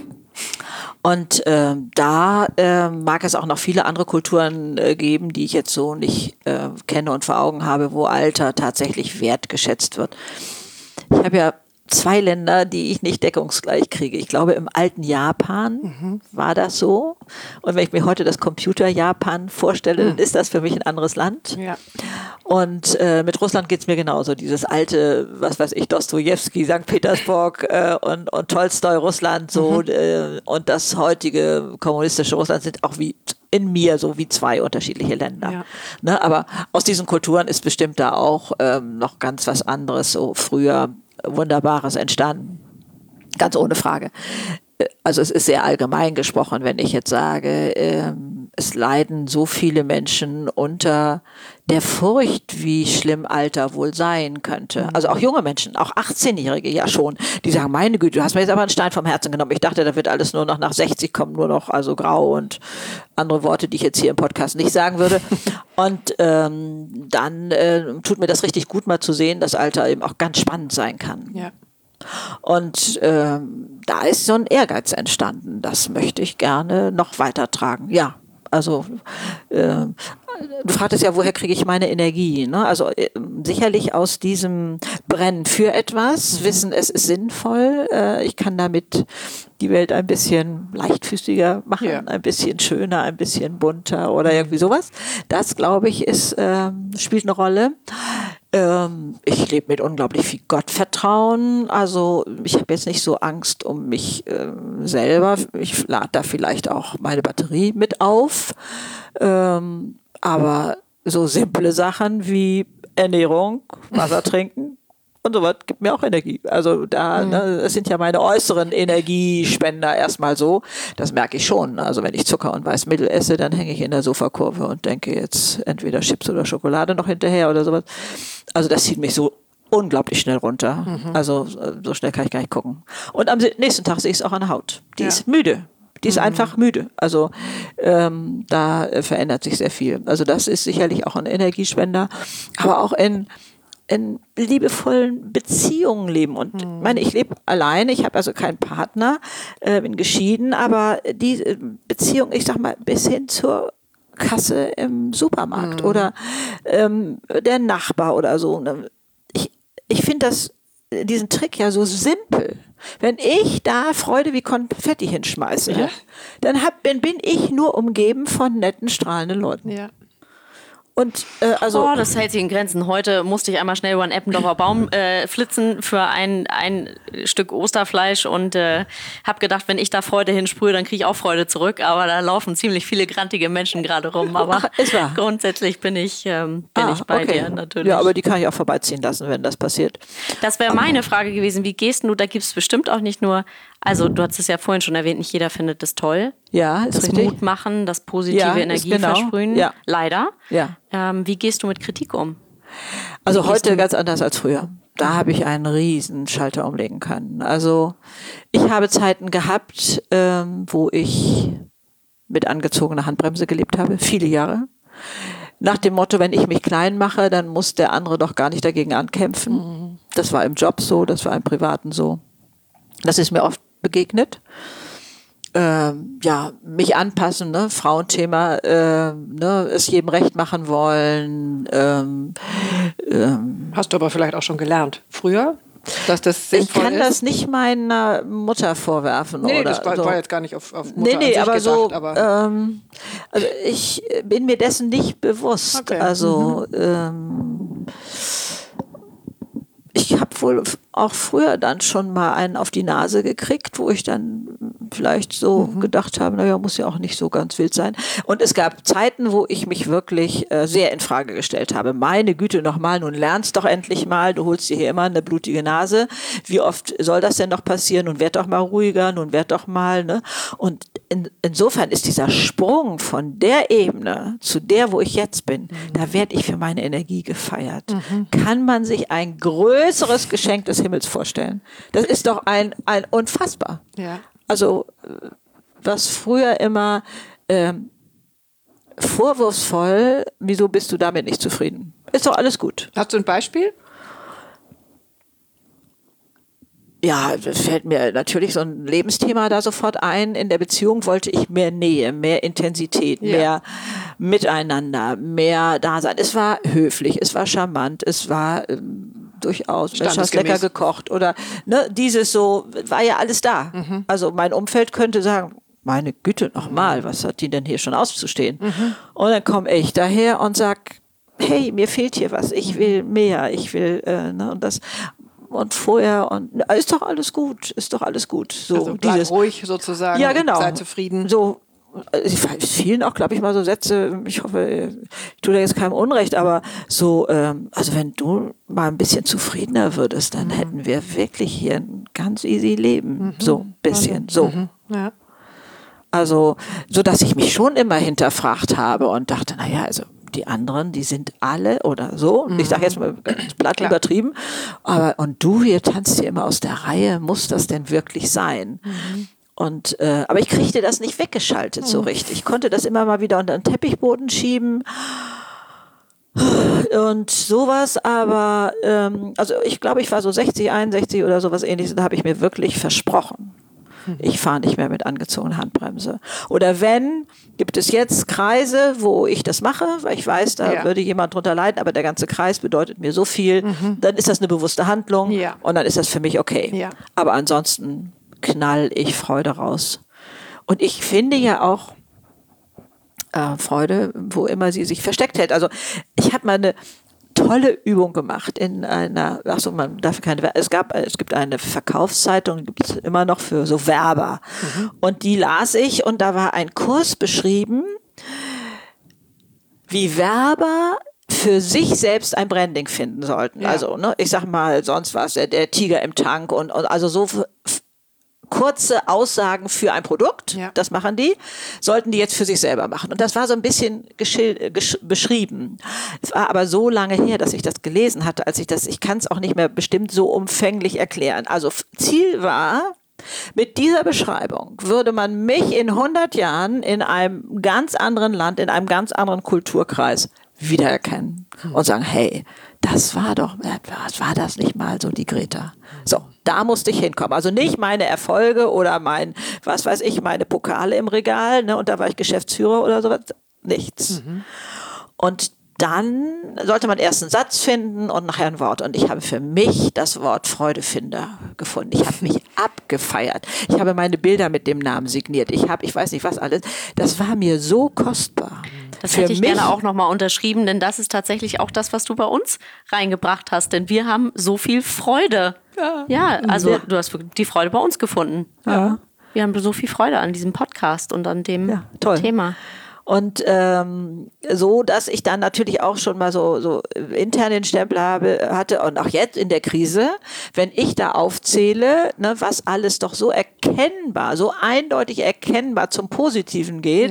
Und da mag es auch noch viele andere Kulturen geben, die ich jetzt so nicht kenne und vor Augen habe, wo Alter tatsächlich wertgeschätzt wird. Ich habe ja 2 Länder, die ich nicht deckungsgleich kriege. Ich glaube, im alten Japan war das so. Und wenn ich mir heute das Computer-Japan vorstelle, dann ist das für mich ein anderes Land. Ja. Und mit Russland geht's mir genauso. Dieses alte, was weiß ich, Dostojewski, St. Petersburg und Tolstoi, Russland, so und das heutige kommunistische Russland sind auch wie in mir so wie 2 unterschiedliche Länder. Ja. Ne, aber aus diesen Kulturen ist bestimmt da auch noch ganz was anderes, so früher Wunderbares entstanden. Ganz ohne Frage. Also es ist sehr allgemein gesprochen, wenn ich jetzt sage, es leiden so viele Menschen unter der Furcht, wie schlimm Alter wohl sein könnte. Also auch junge Menschen, auch 18-Jährige ja schon, die sagen, meine Güte, du hast mir jetzt aber einen Stein vom Herzen genommen. Ich dachte, da wird alles nur noch nach 60 kommen, nur noch also grau und andere Worte, die ich jetzt hier im Podcast nicht sagen würde. Und dann tut mir das richtig gut, mal zu sehen, dass Alter eben auch ganz spannend sein kann. Ja. Und da ist so ein Ehrgeiz entstanden. Das möchte ich gerne noch weitertragen. Ja, also du fragtest ja, woher kriege ich meine Energie? Ne? Also sicherlich aus diesem Brennen für etwas, wissen, es ist sinnvoll. Ich kann damit die Welt ein bisschen leichtfüßiger machen, ein bisschen schöner, ein bisschen bunter oder irgendwie sowas. Das, glaube ich, spielt eine Rolle. Ich lebe mit unglaublich viel Gottvertrauen. Also ich habe jetzt nicht so Angst um mich selber. Ich lade da vielleicht auch meine Batterie mit auf. Aber so simple Sachen wie Ernährung, Wasser trinken und so was gibt mir auch Energie. Also das sind ja meine äußeren Energiespender erstmal so. Das merke ich schon. Also wenn ich Zucker und Weißmittel esse, dann hänge ich in der Sofakurve und denke jetzt entweder Chips oder Schokolade noch hinterher oder sowas. Also das zieht mich so unglaublich schnell runter. Also so schnell kann ich gar nicht gucken. Und am nächsten Tag sehe ich es auch an der Haut. Die ist müde. Die ist einfach müde. Also da verändert sich sehr viel. Also das ist sicherlich auch ein Energiespender. Aber auch in liebevollen Beziehungen leben. Und ich meine, ich lebe alleine, ich habe also keinen Partner, bin geschieden, aber die Beziehung, ich sag mal, bis hin zur Kasse im Supermarkt oder der Nachbar oder so. Ich finde diesen Trick ja so simpel. Wenn ich da Freude wie Konfetti hinschmeiße, dann bin ich nur umgeben von netten, strahlenden Leuten. Ja. Und das hält sich in Grenzen. Heute musste ich einmal schnell über einen Eppendorfer Baum flitzen für ein Stück Osterfleisch und habe gedacht, wenn ich da Freude hinsprühe, dann kriege ich auch Freude zurück. Aber da laufen ziemlich viele grantige Menschen gerade rum. Aber grundsätzlich bin ich bei dir natürlich. Ja, aber die kann ich auch vorbeiziehen lassen, wenn das passiert. Das wäre meine Frage gewesen. Wie gehst du? Da gibt es bestimmt auch nicht nur, also du hast es ja vorhin schon erwähnt, nicht jeder findet das toll. Ja, ist das richtig. Mut machen, das positive Energie versprühen. Ja. Leider. Ja. Wie gehst du mit Kritik um? Also heute ganz anders als früher. Da habe ich einen riesen Schalter umlegen können. Also ich habe Zeiten gehabt, wo ich mit angezogener Handbremse gelebt habe, viele Jahre. Nach dem Motto, wenn ich mich klein mache, dann muss der andere doch gar nicht dagegen ankämpfen. Das war im Job so, das war im Privaten so. Das ist mir oft begegnet. Mich anpassen, ne? Frauenthema, es jedem recht machen wollen. Hast du aber vielleicht auch schon gelernt früher, dass das sinnvoll ist? Ich kann das nicht meiner Mutter vorwerfen. Nee, oder das war, so. War jetzt gar nicht auf Mutter nee, aber gedacht, so, aber also ich bin mir dessen nicht bewusst. Okay. Also ich habe wohl auch früher dann schon mal einen auf die Nase gekriegt, wo ich dann vielleicht so gedacht habe, naja, muss ja auch nicht so ganz wild sein. Und es gab Zeiten, wo ich mich wirklich sehr in Frage gestellt habe. Meine Güte, nochmal, nun lernst doch endlich mal, du holst dir hier immer eine blutige Nase. Wie oft soll das denn noch passieren? Nun werd doch mal ruhiger, nun werd doch mal, ne? Und insofern ist dieser Sprung von der Ebene zu der, wo ich jetzt bin, da werde ich für meine Energie gefeiert. Kann man sich ein größeres Geschenk des Himmels vorstellen? Das ist doch ein unfassbar. ja. Also was früher immer vorwurfsvoll, wieso bist du damit nicht zufrieden? Ist doch alles gut. Hast du ein Beispiel? Ja, das fällt mir natürlich so ein Lebensthema da sofort ein. In der Beziehung wollte ich mehr Nähe, mehr Intensität, mehr Miteinander, mehr Dasein. Es war höflich, es war charmant, es war durchaus, Mensch, hast lecker gekocht oder ne, dieses so, war ja alles da. Also mein Umfeld könnte sagen, meine Güte, nochmal, was hat die denn hier schon auszustehen? Und dann komme ich daher und sag, hey, mir fehlt hier was, ich will mehr, ich will, und das... Und vorher und ist doch alles gut, ist doch alles gut. So also bleib ruhig sozusagen, ja, genau. sei zufrieden. So, es fielen auch, glaube ich, mal so Sätze, ich hoffe, ich tue da jetzt keinem Unrecht, aber so, also wenn du mal ein bisschen zufriedener würdest, dann hätten wir wirklich hier ein ganz easy Leben. So ein bisschen, so. Ja. Also, so dass ich mich schon immer hinterfragt habe und dachte, naja, also die anderen, die sind alle oder so. Ich sage jetzt mal ganz platt übertrieben. Und du hier tanzt hier immer aus der Reihe. Muss das denn wirklich sein? Und aber ich kriegte das nicht weggeschaltet so richtig. Ich konnte das immer mal wieder unter den Teppichboden schieben und sowas. Aber also ich glaube, ich war so 60, 61 oder sowas Ähnliches. Da habe ich mir wirklich versprochen. Ich fahre nicht mehr mit angezogener Handbremse. Oder wenn, gibt es jetzt Kreise, wo ich das mache, weil ich weiß, da würde jemand drunter leiden, aber der ganze Kreis bedeutet mir so viel, dann ist das eine bewusste Handlung und dann ist das für mich okay. Ja. Aber ansonsten knall ich Freude raus. Und ich finde ja auch Freude, wo immer sie sich versteckt hält. Also ich habe mal eine tolle Übung gemacht in einer, man darf keine, es gibt eine Verkaufszeitung, gibt es immer noch für so Werber. Und die las ich und da war ein Kurs beschrieben, wie Werber für sich selbst ein Branding finden sollten. Ja. Also, ne, ich sag mal, sonst was, der Tiger im Tank und also so kurze Aussagen für ein Produkt, Ja. das machen die, sollten die jetzt für sich selber machen. Und das war so ein bisschen beschrieben. Es war aber so lange her, dass ich das gelesen hatte, ich kann es auch nicht mehr bestimmt so umfänglich erklären. Also Ziel war, mit dieser Beschreibung würde man mich in 100 Jahren in einem ganz anderen Land, in einem ganz anderen Kulturkreis wiedererkennen und sagen, hey, war das nicht mal so, die Greta? So, da musste ich hinkommen. Also nicht meine Erfolge oder meine Pokale im Regal, ne, und da war ich Geschäftsführer oder sowas, nichts. Und dann sollte man erst einen Satz finden und nachher ein Wort. Und ich habe für mich das Wort Freudefinder gefunden. Ich habe mich abgefeiert. Ich habe meine Bilder mit dem Namen signiert. Ich weiß nicht was alles. Das war mir so kostbar. Das hätte ich gerne auch nochmal unterschrieben, denn das ist tatsächlich auch das, was du bei uns reingebracht hast. Denn wir haben so viel Freude. Ja, also du hast die Freude bei uns gefunden. Ja. Wir haben so viel Freude an diesem Podcast und an dem Thema. Und so, dass ich dann natürlich auch schon mal so intern den Stempel hatte und auch jetzt in der Krise, wenn ich da aufzähle, ne, was alles doch so erkennbar, so eindeutig erkennbar zum Positiven geht,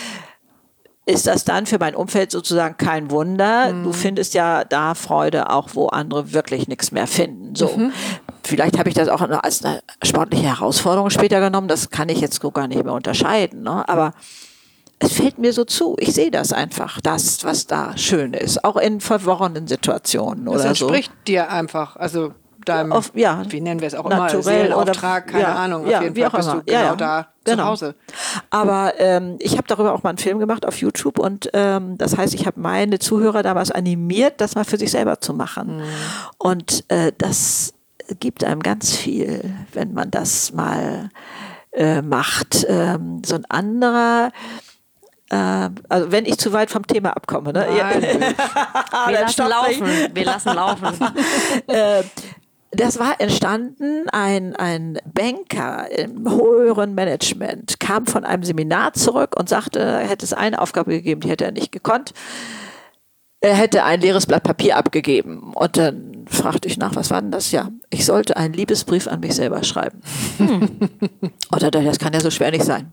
ist das dann für mein Umfeld sozusagen kein Wunder. Du findest ja da Freude auch, wo andere wirklich nichts mehr finden. So. Vielleicht habe ich das auch als eine sportliche Herausforderung später genommen, das kann ich jetzt so gar nicht mehr unterscheiden, ne? Aber es fällt mir so zu. Ich sehe das einfach, das, was da schön ist, auch in verworrenen Situationen oder so. Das entspricht dir einfach, also deinem, wie nennen wir es auch immer, Seelenauftrag, keine Ahnung, auf jeden Fall bist du genau da zu Hause. Aber ich habe darüber auch mal einen Film gemacht auf YouTube und das heißt, ich habe meine Zuhörer damals animiert, das mal für sich selber zu machen. Und das gibt einem ganz viel, wenn man das mal macht. So ein anderer also wenn ich zu weit vom Thema abkomme. Ne? Wir lassen laufen. Das war entstanden, ein Banker im höheren Management kam von einem Seminar zurück und sagte, er hätte es eine Aufgabe gegeben, die hätte er nicht gekonnt. Er hätte ein leeres Blatt Papier abgegeben. Und dann fragte ich nach, was war denn das? Ja, ich sollte einen Liebesbrief an mich selber schreiben. Und da dachte ich, das kann ja so schwer nicht sein.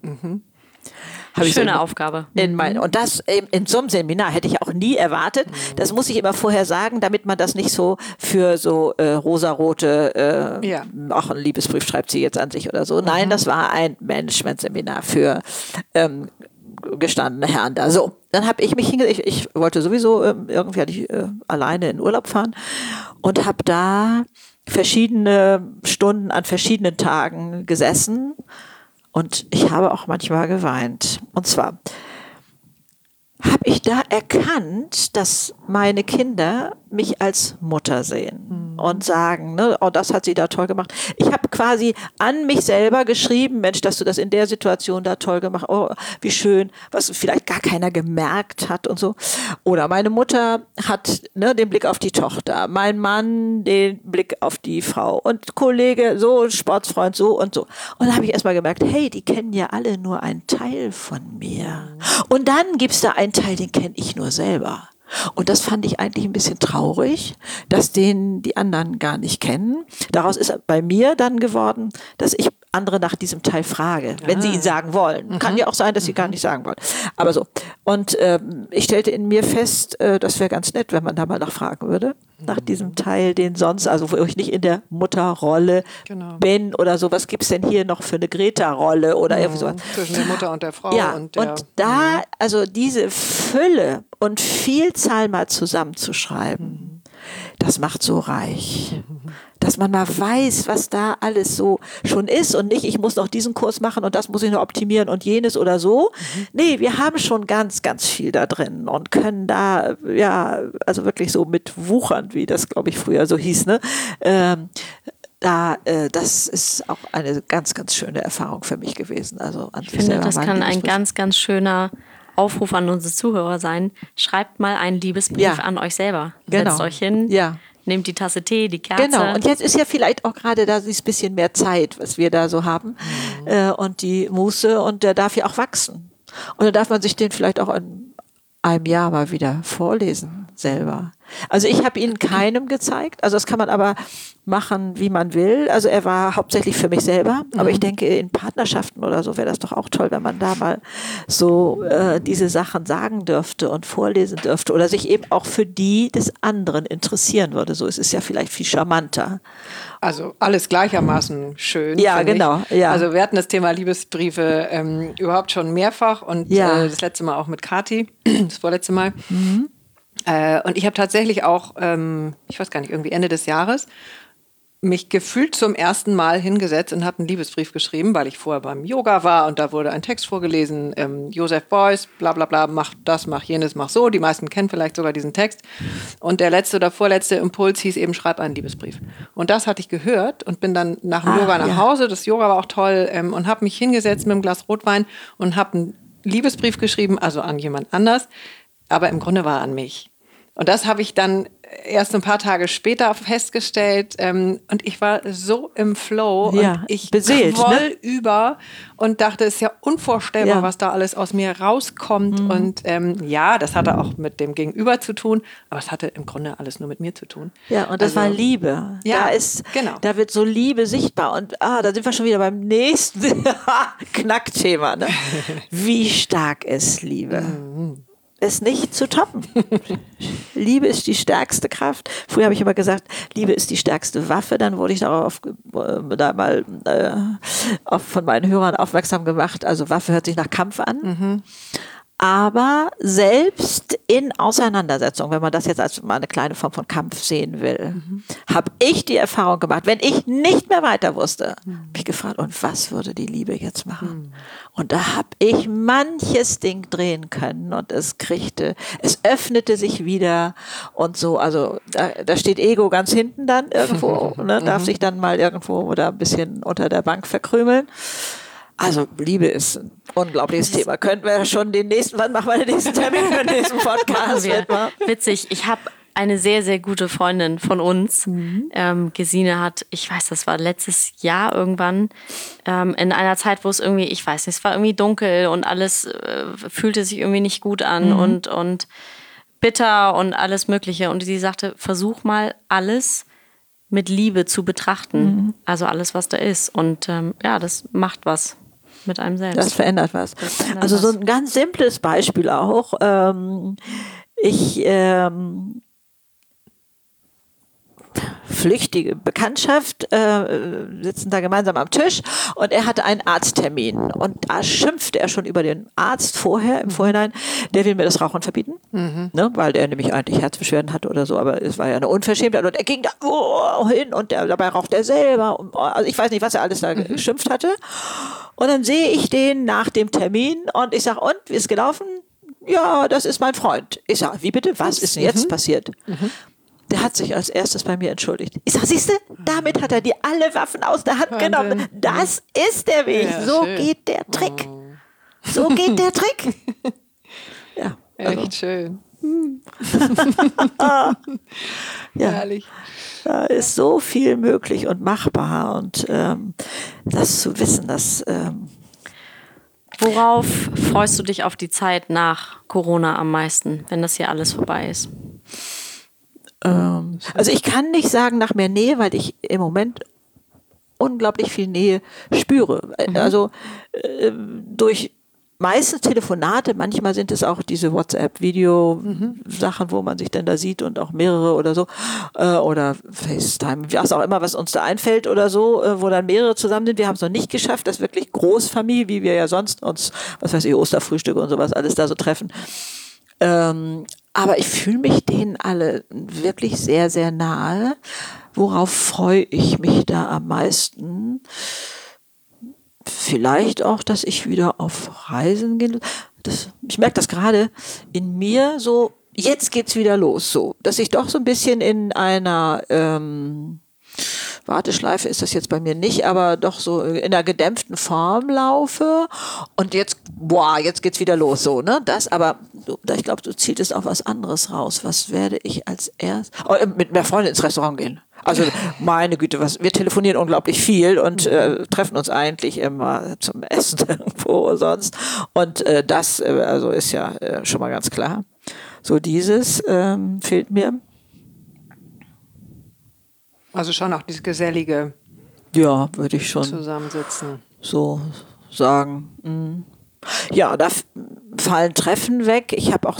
Schöne Aufgabe. Und das in so einem Seminar hätte ich auch nie erwartet. Das muss ich immer vorher sagen, damit man das nicht so für so rosarote, auch einen Liebesbrief schreibt sie jetzt an sich oder so. Nein, das war ein Management-Seminar für gestandene Herren da. So, dann habe ich mich hingesetzt. Ich wollte sowieso irgendwie alleine in Urlaub fahren und habe da verschiedene Stunden an verschiedenen Tagen gesessen. Und ich habe auch manchmal geweint. Und zwar habe ich da erkannt, dass meine Kinder mich als Mutter sehen und sagen, ne, oh, das hat sie da toll gemacht. Ich habe quasi an mich selber geschrieben, Mensch, dass du das in der Situation da toll gemacht, oh, wie schön, was vielleicht gar keiner gemerkt hat und so. Oder meine Mutter hat den Blick auf die Tochter, mein Mann den Blick auf die Frau und Kollege so, Sportsfreund so und so. Und da habe ich erstmal gemerkt, hey, die kennen ja alle nur einen Teil von mir. Und dann gibt's da einen Teil, den kenne ich nur selber. Und das fand ich eigentlich ein bisschen traurig, dass den die anderen gar nicht kennen. Daraus ist bei mir dann geworden, dass ich andere nach diesem Teil frage, wenn sie ihn sagen wollen. Kann ja auch sein, dass sie gar nicht sagen wollen. Aber so. Und ich stellte in mir fest, das wäre ganz nett, wenn man da mal nachfragen würde, nach diesem Teil, den sonst, also wo ich nicht in der Mutterrolle bin oder so. Was gibt's denn hier noch für eine Greta-Rolle oder irgendwie so? Zwischen der Mutter und der Frau. Ja, und da, also diese Fülle und Vielzahl mal zusammenzuschreiben, das macht so reich. Dass man mal weiß, was da alles so schon ist und nicht, ich muss noch diesen Kurs machen und das muss ich noch optimieren und jenes oder so. Nee, wir haben schon ganz, ganz viel da drin und können da, also wirklich so mit wuchern, wie das, glaube ich, früher so hieß, ne? Das ist auch eine ganz, ganz schöne Erfahrung für mich gewesen. Also ich finde, das kann ein ganz, ganz schöner Aufruf an unsere Zuhörer sein. Schreibt mal einen Liebesbrief an euch selber. Setzt euch hin. Ja. Nehmt die Tasse Tee, die Kerze. Genau, und jetzt ist ja vielleicht auch gerade da dieses bisschen mehr Zeit, was wir da so haben und die Muße und der darf ja auch wachsen. Und dann darf man sich den vielleicht auch in einem Jahr mal wieder vorlesen selber. Also ich habe ihn keinem gezeigt. Also das kann man aber machen, wie man will. Also er war hauptsächlich für mich selber. Aber ich denke, in Partnerschaften oder so wäre das doch auch toll, wenn man da mal so diese Sachen sagen dürfte und vorlesen dürfte oder sich eben auch für die des anderen interessieren würde. So ist es ja vielleicht viel charmanter. Also alles gleichermaßen schön. Ja, genau. Ja. Also wir hatten das Thema Liebesbriefe überhaupt schon mehrfach und das letzte Mal auch mit Kathi, das vorletzte Mal. Und ich habe tatsächlich auch, ich weiß gar nicht, irgendwie Ende des Jahres, mich gefühlt zum ersten Mal hingesetzt und habe einen Liebesbrief geschrieben, weil ich vorher beim Yoga war und da wurde ein Text vorgelesen, Joseph Beuys, bla bla bla, mach das, mach jenes, mach so. Die meisten kennen vielleicht sogar diesen Text. Und der letzte oder vorletzte Impuls hieß eben, schreib einen Liebesbrief. Und das hatte ich gehört und bin dann nach dem Yoga nach Hause. Das Yoga war auch toll und habe mich hingesetzt mit einem Glas Rotwein und habe einen Liebesbrief geschrieben, also an jemand anders, aber im Grunde war er an mich. Und das habe ich dann erst ein paar Tage später festgestellt und ich war so im Flow und ich quoll über und dachte, es ist ja unvorstellbar, was da alles aus mir rauskommt und das hatte auch mit dem Gegenüber zu tun, aber es hatte im Grunde alles nur mit mir zu tun. Ja, und das war Liebe. Ja, da wird so Liebe sichtbar und da sind wir schon wieder beim nächsten Knackthema. Ne? Wie stark ist Liebe? Ist nicht zu toppen. Liebe ist die stärkste Kraft. Früher habe ich immer gesagt, Liebe ist die stärkste Waffe. Dann wurde ich darauf von meinen Hörern aufmerksam gemacht. Also Waffe hört sich nach Kampf an. Aber selbst in Auseinandersetzung, wenn man das jetzt als mal eine kleine Form von Kampf sehen will, habe ich die Erfahrung gemacht, wenn ich nicht mehr weiter wusste, habe ich gefragt, und was würde die Liebe jetzt machen? Und da habe ich manches Ding drehen können und es öffnete sich wieder und so. Also da steht Ego ganz hinten dann irgendwo, ne, darf sich dann mal irgendwo oder ein bisschen unter der Bank verkrümeln. Also Liebe ist ein unglaubliches Thema. Könnten wir schon wann machen wir den nächsten Termin für den nächsten Podcast? Witzig, ich habe eine sehr, sehr gute Freundin von uns. Gesine hat, ich weiß, das war letztes Jahr irgendwann, in einer Zeit, wo es irgendwie, ich weiß nicht, es war irgendwie dunkel und alles fühlte sich irgendwie nicht gut an und bitter und alles Mögliche. Und sie sagte, versuch mal alles mit Liebe zu betrachten. Also alles, was da ist. Und das macht was mit einem selbst. Das verändert was. Also so ein ganz simples Beispiel auch. Flüchtige Bekanntschaft, sitzen da gemeinsam am Tisch und er hatte einen Arzttermin und da schimpfte er schon über den Arzt im Vorhinein, der will mir das Rauchen verbieten, ne, weil der nämlich eigentlich Herzbeschwerden hatte oder so, aber es war ja eine Unverschämtheit und er ging da hin und dabei raucht er selber, also ich weiß nicht, was er alles da geschimpft hatte und dann sehe ich den nach dem Termin und ich sage, und, wie ist gelaufen? Ja, das ist mein Freund. Ich sage, wie bitte, was ist denn jetzt passiert? Der hat sich als erstes bei mir entschuldigt. Ich sage, siehste, damit hat er alle Waffen aus der Hand genommen. Das ist der Weg. Ja, so schön. Geht der Trick. So geht der Trick. Ja, echt schön. Herrlich. Da ist so viel möglich und machbar und das zu wissen, dass worauf freust du dich auf die Zeit nach Corona am meisten, wenn das hier alles vorbei ist? Also ich kann nicht sagen nach mehr Nähe, weil ich im Moment unglaublich viel Nähe spüre. Also durch meistens Telefonate, manchmal sind es auch diese WhatsApp-Video-Sachen, wo man sich dann da sieht und auch mehrere oder so, oder FaceTime, was auch immer, was uns da einfällt oder so, wo dann mehrere zusammen sind. Wir haben es noch nicht geschafft, dass wirklich Großfamilie, wie wir ja sonst uns, was weiß ich, Osterfrühstücke und sowas alles da so treffen. Aber ich fühle mich denen alle wirklich sehr, sehr nahe. Worauf freue ich mich da am meisten? Vielleicht auch, dass ich wieder auf Reisen gehe. Ich merke das gerade in mir so, jetzt geht's wieder los, so, dass ich doch so ein bisschen in einer Warteschleife ist das jetzt bei mir nicht, aber doch so in einer gedämpften Form laufe und jetzt geht's wieder los, so, ne, das, aber ich glaube, du zielst auf was anderes raus. Was werde ich als erst? Mit mehr Freunden ins Restaurant gehen. Also, meine Güte, wir telefonieren unglaublich viel und treffen uns eigentlich immer zum Essen irgendwo sonst. Und das ist ja schon mal ganz klar. So dieses fehlt mir. Also schon auch dieses gesellige Ja, würde ich schon Zusammensitzen. so sagen. Ja, da fallen Treffen weg. Ich habe auch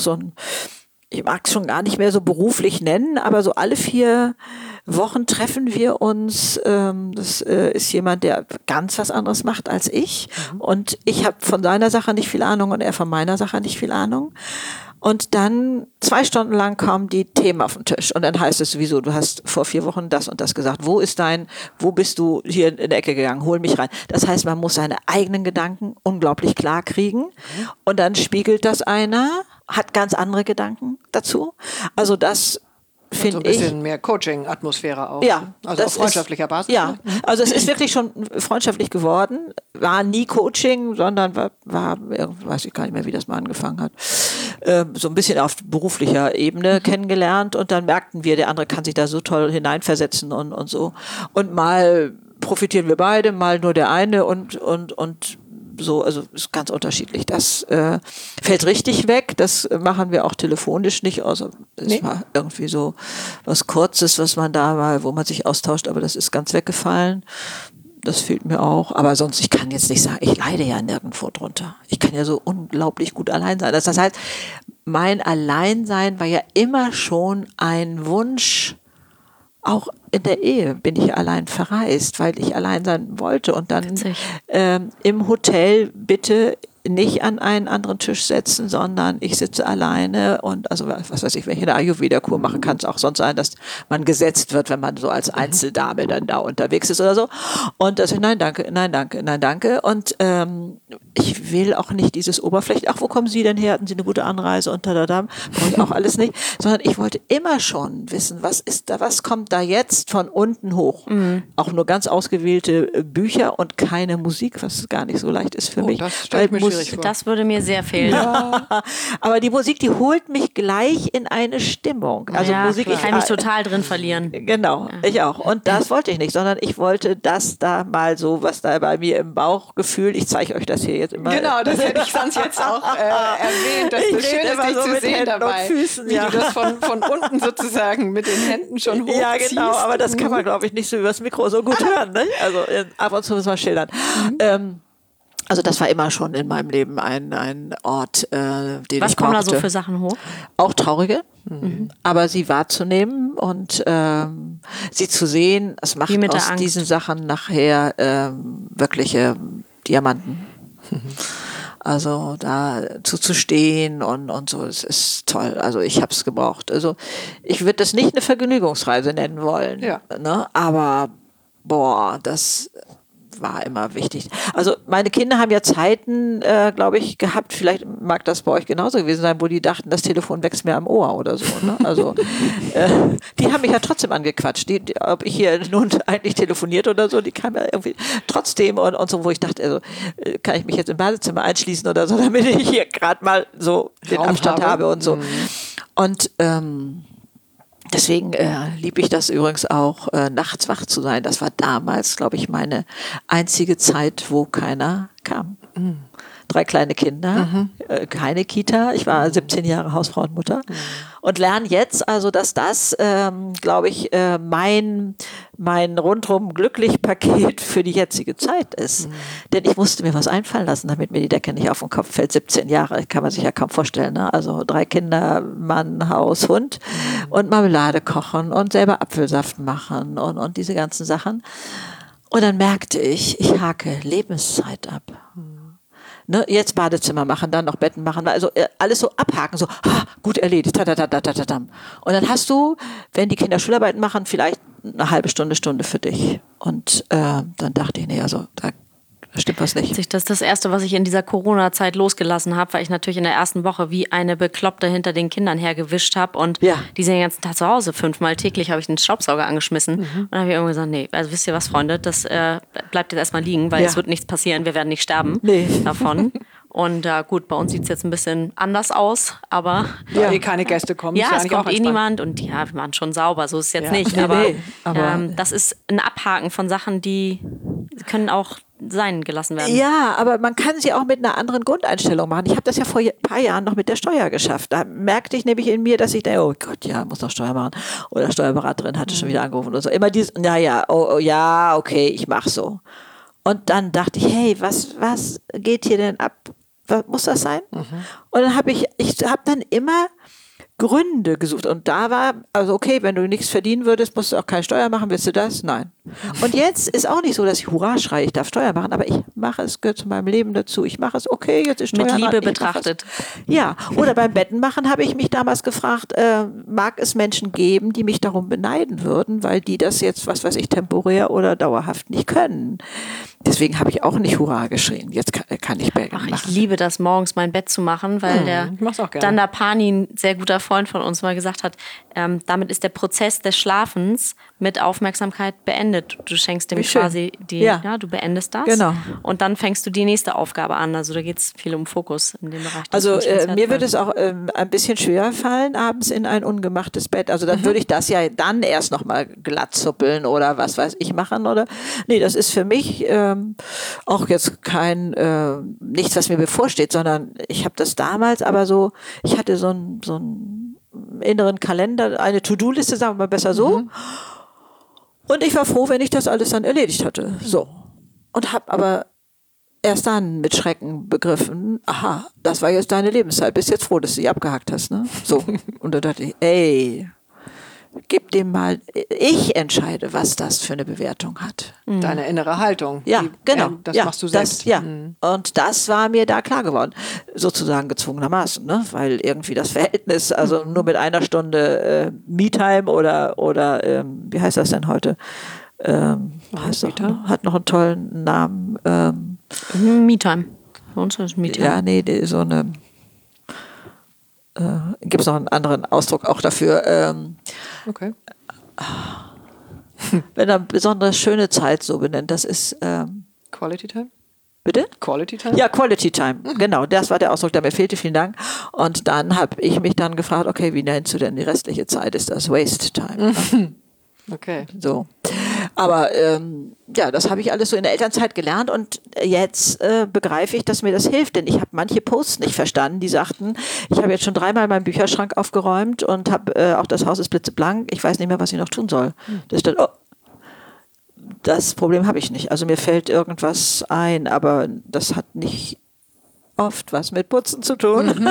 ich mag es schon gar nicht mehr so beruflich nennen, aber so alle 4 Wochen treffen wir uns. Das ist jemand, der ganz was anderes macht als ich. Und ich habe von seiner Sache nicht viel Ahnung und er von meiner Sache nicht viel Ahnung. Und dann 2 Stunden lang kommen die Themen auf den Tisch. Und dann heißt es, wieso, du hast vor 4 Wochen das und das gesagt. Wo bist du hier in der Ecke gegangen? Hol mich rein. Das heißt, man muss seine eigenen Gedanken unglaublich klar kriegen. Und dann spiegelt das einer, hat ganz andere Gedanken dazu. Also das finde ich. So ein bisschen mehr Coaching-Atmosphäre auch. Ja. Also auf freundschaftlicher Basis. Ja, also es ist wirklich schon freundschaftlich geworden. War nie Coaching, sondern war weiß ich gar nicht mehr, wie das mal angefangen hat. So ein bisschen auf beruflicher Ebene kennengelernt und dann merkten wir, der andere kann sich da so toll hineinversetzen und so. Und mal profitieren wir beide, mal nur der eine und so, also ist ganz unterschiedlich. Das fällt richtig weg. Das machen wir auch telefonisch nicht. Also das war irgendwie so was Kurzes, was man da mal, wo man sich austauscht, aber das ist ganz weggefallen. Das fehlt mir auch. Aber sonst, ich kann jetzt nicht sagen, ich leide ja nirgendwo drunter. Ich kann ja so unglaublich gut allein sein. Das heißt, mein Alleinsein war ja immer schon ein Wunsch. Auch in der Ehe bin ich allein verreist, weil ich allein sein wollte. Und dann im Hotel bitte nicht an einen anderen Tisch setzen, sondern ich sitze alleine und also was weiß ich, wenn ich eine Ayurveda-Kur mache, kann es auch sonst sein, dass man gesetzt wird, wenn man so als Einzeldame dann da unterwegs ist oder so. Und das ist nein, danke, nein, danke, nein, danke. Und ich will auch nicht dieses Oberflächliche, ach, wo kommen Sie denn her? Hatten Sie eine gute Anreise und brauche ich auch alles nicht, sondern ich wollte immer schon wissen, was kommt da jetzt von unten hoch? Auch nur ganz ausgewählte Bücher und keine Musik, was gar nicht so leicht ist für mich. Das stelle ich mir schwierig vor. Das würde mir sehr fehlen. Ja. Aber die Musik, die holt mich gleich in eine Stimmung. Also ja, Musik, ich kann mich total drin verlieren. Genau, ich auch. Und das wollte ich nicht, sondern ich wollte das da mal so, was da bei mir im Bauchgefühl, ich zeige euch das hier jetzt immer. Genau, das hätte ich sonst jetzt auch erwähnt. Das ist schön, dich so zu sehen dabei. Füßen, wie du das von unten sozusagen mit den Händen schon hochziehst. Ja, genau, aber das kann man, glaube ich, nicht so übers Mikro so gut hören. Ne? Also ab und zu müssen wir schildern. Also das war immer schon in meinem Leben ein Ort, den ich brauchte. Was kommen da so für Sachen hoch? Auch traurige, aber sie wahrzunehmen und sie zu sehen, es macht aus diesen Sachen nachher wirkliche Diamanten. Also da zu stehen und so, es ist toll. Also ich habe es gebraucht. Also ich würde das nicht eine Vergnügungsreise nennen wollen, ne? Aber das war immer wichtig. Also meine Kinder haben ja Zeiten, glaube ich, gehabt, vielleicht mag das bei euch genauso gewesen sein, wo die dachten, das Telefon wächst mir am Ohr oder so. Ne? Also die haben mich ja trotzdem angequatscht, ob ich hier nun eigentlich telefoniert oder so, die kamen ja irgendwie trotzdem und so, wo ich dachte, also kann ich mich jetzt im Badezimmer einschließen oder so, damit ich hier gerade mal so den Abstand habe und so. Und deswegen liebe ich das übrigens auch, nachts wach zu sein. Das war damals, glaube ich, meine einzige Zeit, wo keiner kam. 3 kleine Kinder, keine Kita. Ich war 17 Jahre Hausfrau und Mutter und lerne jetzt also, dass das, glaube ich, mein rundrum glücklich Paket für die jetzige Zeit ist. Denn ich musste mir was einfallen lassen, damit mir die Decke nicht auf den Kopf fällt. 17 Jahre, kann man sich ja kaum vorstellen. Ne? Also 3 Kinder, Mann, Haus, Hund und Marmelade kochen und selber Apfelsaft machen und diese ganzen Sachen. Und dann merkte ich hake Lebenszeit ab. Ne, jetzt Badezimmer machen, dann noch Betten machen, also alles so abhaken, so gut erledigt. Und dann hast du, wenn die Kinder Schularbeiten machen, vielleicht eine halbe Stunde für dich. Und dann dachte ich, nee, also da stimmt was nicht. Das ist das Erste, was ich in dieser Corona-Zeit losgelassen habe, weil ich natürlich in der ersten Woche wie eine Bekloppte hinter den Kindern hergewischt habe und die sind den ganzen Tag zu Hause. 5-mal täglich habe ich den Staubsauger angeschmissen und dann habe ich irgendwann gesagt, nee, also wisst ihr was, Freunde, das bleibt jetzt erstmal liegen, weil es wird nichts passieren, wir werden nicht sterben davon. Und gut, bei uns sieht es jetzt ein bisschen anders aus, aber... Weil keine Gäste kommen. Ja, es kommt niemand und wir machen schon sauber, so ist es jetzt nicht. Aber das ist ein Abhaken von Sachen, die können auch sein gelassen werden. Ja, aber man kann sie auch mit einer anderen Grundeinstellung machen. Ich habe das ja vor ein paar Jahren noch mit der Steuer geschafft. Da merkte ich nämlich in mir, dass ich denke, oh Gott, ja, muss noch Steuer machen. Oder Steuerberaterin hatte schon wieder angerufen oder so. Immer dieses, naja, oh, ja, okay, ich mache so. Und dann dachte ich, hey, was geht hier denn ab? Was, muss das sein? Und dann habe ich habe dann immer Gründe gesucht. Und da war, also okay, wenn du nichts verdienen würdest, musst du auch keine Steuer machen, willst du das? Nein. Und jetzt ist auch nicht so, dass ich Hurra schreie, ich darf Steuer machen, aber ich mache es, gehört zu meinem Leben dazu. Ich mache es, okay, jetzt ist Steuer Mit Liebe dran, betrachtet. Ja, oder beim Bettenmachen habe ich mich damals gefragt, mag es Menschen geben, die mich darum beneiden würden, weil die das jetzt, was weiß ich, temporär oder dauerhaft nicht können. Deswegen habe ich auch nicht Hurra geschrien. Jetzt kann ich Betten machen. Ich liebe das, morgens mein Bett zu machen, weil der Dandapani, ein sehr guter Freund von uns, mal gesagt hat, damit ist der Prozess des Schlafens mit Aufmerksamkeit beendet. Du schenkst dem quasi du beendest das. Genau. Und dann fängst du die nächste Aufgabe an. Also da geht es viel um Fokus in dem Bereich. Also mir würde es auch ein bisschen schwer fallen, abends in ein ungemachtes Bett. Also dann würde ich das ja dann erst nochmal glatt zuppeln oder was weiß ich machen. Oder nee, das ist für mich auch jetzt kein nichts, was mir bevorsteht, sondern ich habe das damals aber so, ich hatte so einen inneren Kalender, eine To-Do-Liste, sagen wir mal besser so. Und ich war froh, wenn ich das alles dann erledigt hatte. So. Und habe aber erst dann mit Schrecken begriffen, aha, das war jetzt deine Lebenszeit, bist jetzt froh, dass du sie abgehakt hast, ne? So. Und da dachte ich, ey, gib dem mal, ich entscheide, was das für eine Bewertung hat. Deine innere Haltung. Ja, genau. Das machst du selbst. Und das war mir da klar geworden. Sozusagen gezwungenermaßen, ne? Weil irgendwie das Verhältnis, also nur mit einer Stunde Me-Time oder wie heißt das denn heute? Hat noch einen tollen Namen. Me-Time. Bei uns ist Me-Time. Ja, nee, so eine gibt es noch einen anderen Ausdruck auch dafür. Okay. Wenn er besonders schöne Zeit so benennt, das ist Quality Time? Bitte? Quality Time? Ja, Quality Time. Genau, das war der Ausdruck, der mir fehlte. Vielen Dank. Und dann habe ich mich dann gefragt, okay, wie nennst du denn die restliche Zeit? Ist das Waste Time? Okay. So. Aber das habe ich alles so in der Elternzeit gelernt und jetzt begreife ich, dass mir das hilft, denn ich habe manche Posts nicht verstanden, die sagten, ich habe jetzt schon 3-mal meinen Bücherschrank aufgeräumt und habe auch das Haus ist blitzeblank, ich weiß nicht mehr, was ich noch tun soll. Da steht, das Problem habe ich nicht. Also mir fällt irgendwas ein, aber das hat nicht oft was mit Putzen zu tun.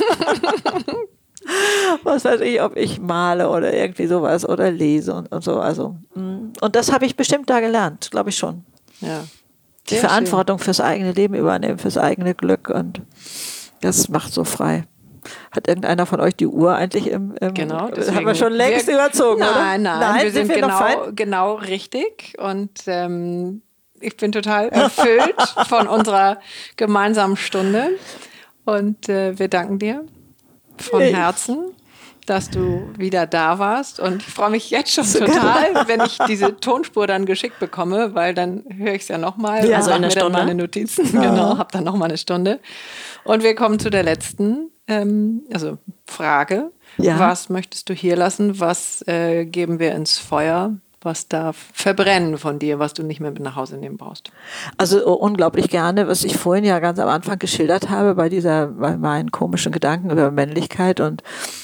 Was weiß ich, ob ich male oder irgendwie sowas oder lese und so. Also, und das habe ich bestimmt da gelernt, glaube ich schon. Ja. Die Verantwortung fürs eigene Leben übernehmen, fürs eigene Glück und das macht so frei. Hat irgendeiner von euch die Uhr eigentlich im Genau, das haben wir schon längst überzogen, oder? Nein, wir sind genau richtig und ich bin total erfüllt von unserer gemeinsamen Stunde und wir danken dir von Herzen, dass du wieder da warst und ich freue mich jetzt schon total, wenn ich diese Tonspur dann geschickt bekomme, weil dann höre ich es ja nochmal und mache mir dann meine Notizen. Genau, habe dann nochmal eine Stunde. Und wir kommen zu der letzten Frage. Ja. Was möchtest du hier lassen? Was geben wir ins Feuer? Was darf verbrennen von dir, was du nicht mehr mit nach Hause nehmen brauchst? Also unglaublich gerne, was ich vorhin ja ganz am Anfang geschildert habe, bei meinen komischen Gedanken über Männlichkeit und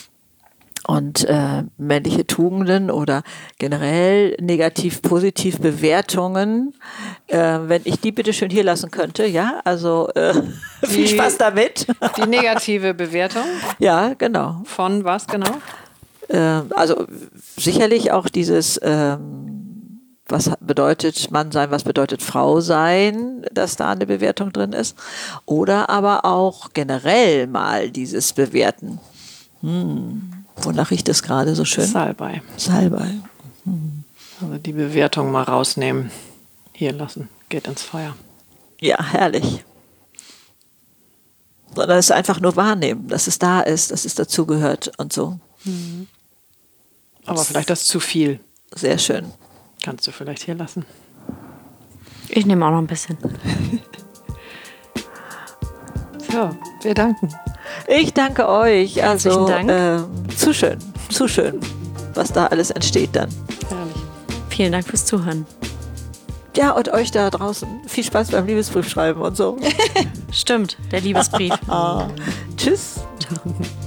männliche Tugenden oder generell negativ-positiv Bewertungen, wenn ich die bitte schön hier lassen könnte, ja, also viel Spaß damit. Die negative Bewertung? Ja, genau. Von was genau? Also sicherlich auch dieses, was bedeutet Mann sein, was bedeutet Frau sein, dass da eine Bewertung drin ist. Oder aber auch generell mal dieses Bewerten. Wonach riecht es gerade so schön? Salbei. Also die Bewertung mal rausnehmen, hier lassen, geht ins Feuer. Ja, herrlich. Sondern es einfach nur wahrnehmen, dass es da ist, dass es dazugehört und so. Aber vielleicht das zu viel. Sehr schön. Kannst du vielleicht hier lassen. Ich nehme auch noch ein bisschen. So, wir danken. Ich danke euch. Also Dank. Zu schön, was da alles entsteht dann. Herrlich. Vielen Dank fürs Zuhören. Ja, und euch da draußen viel Spaß beim Liebesbrief schreiben und so. Stimmt, der Liebesbrief. Tschüss. Ciao.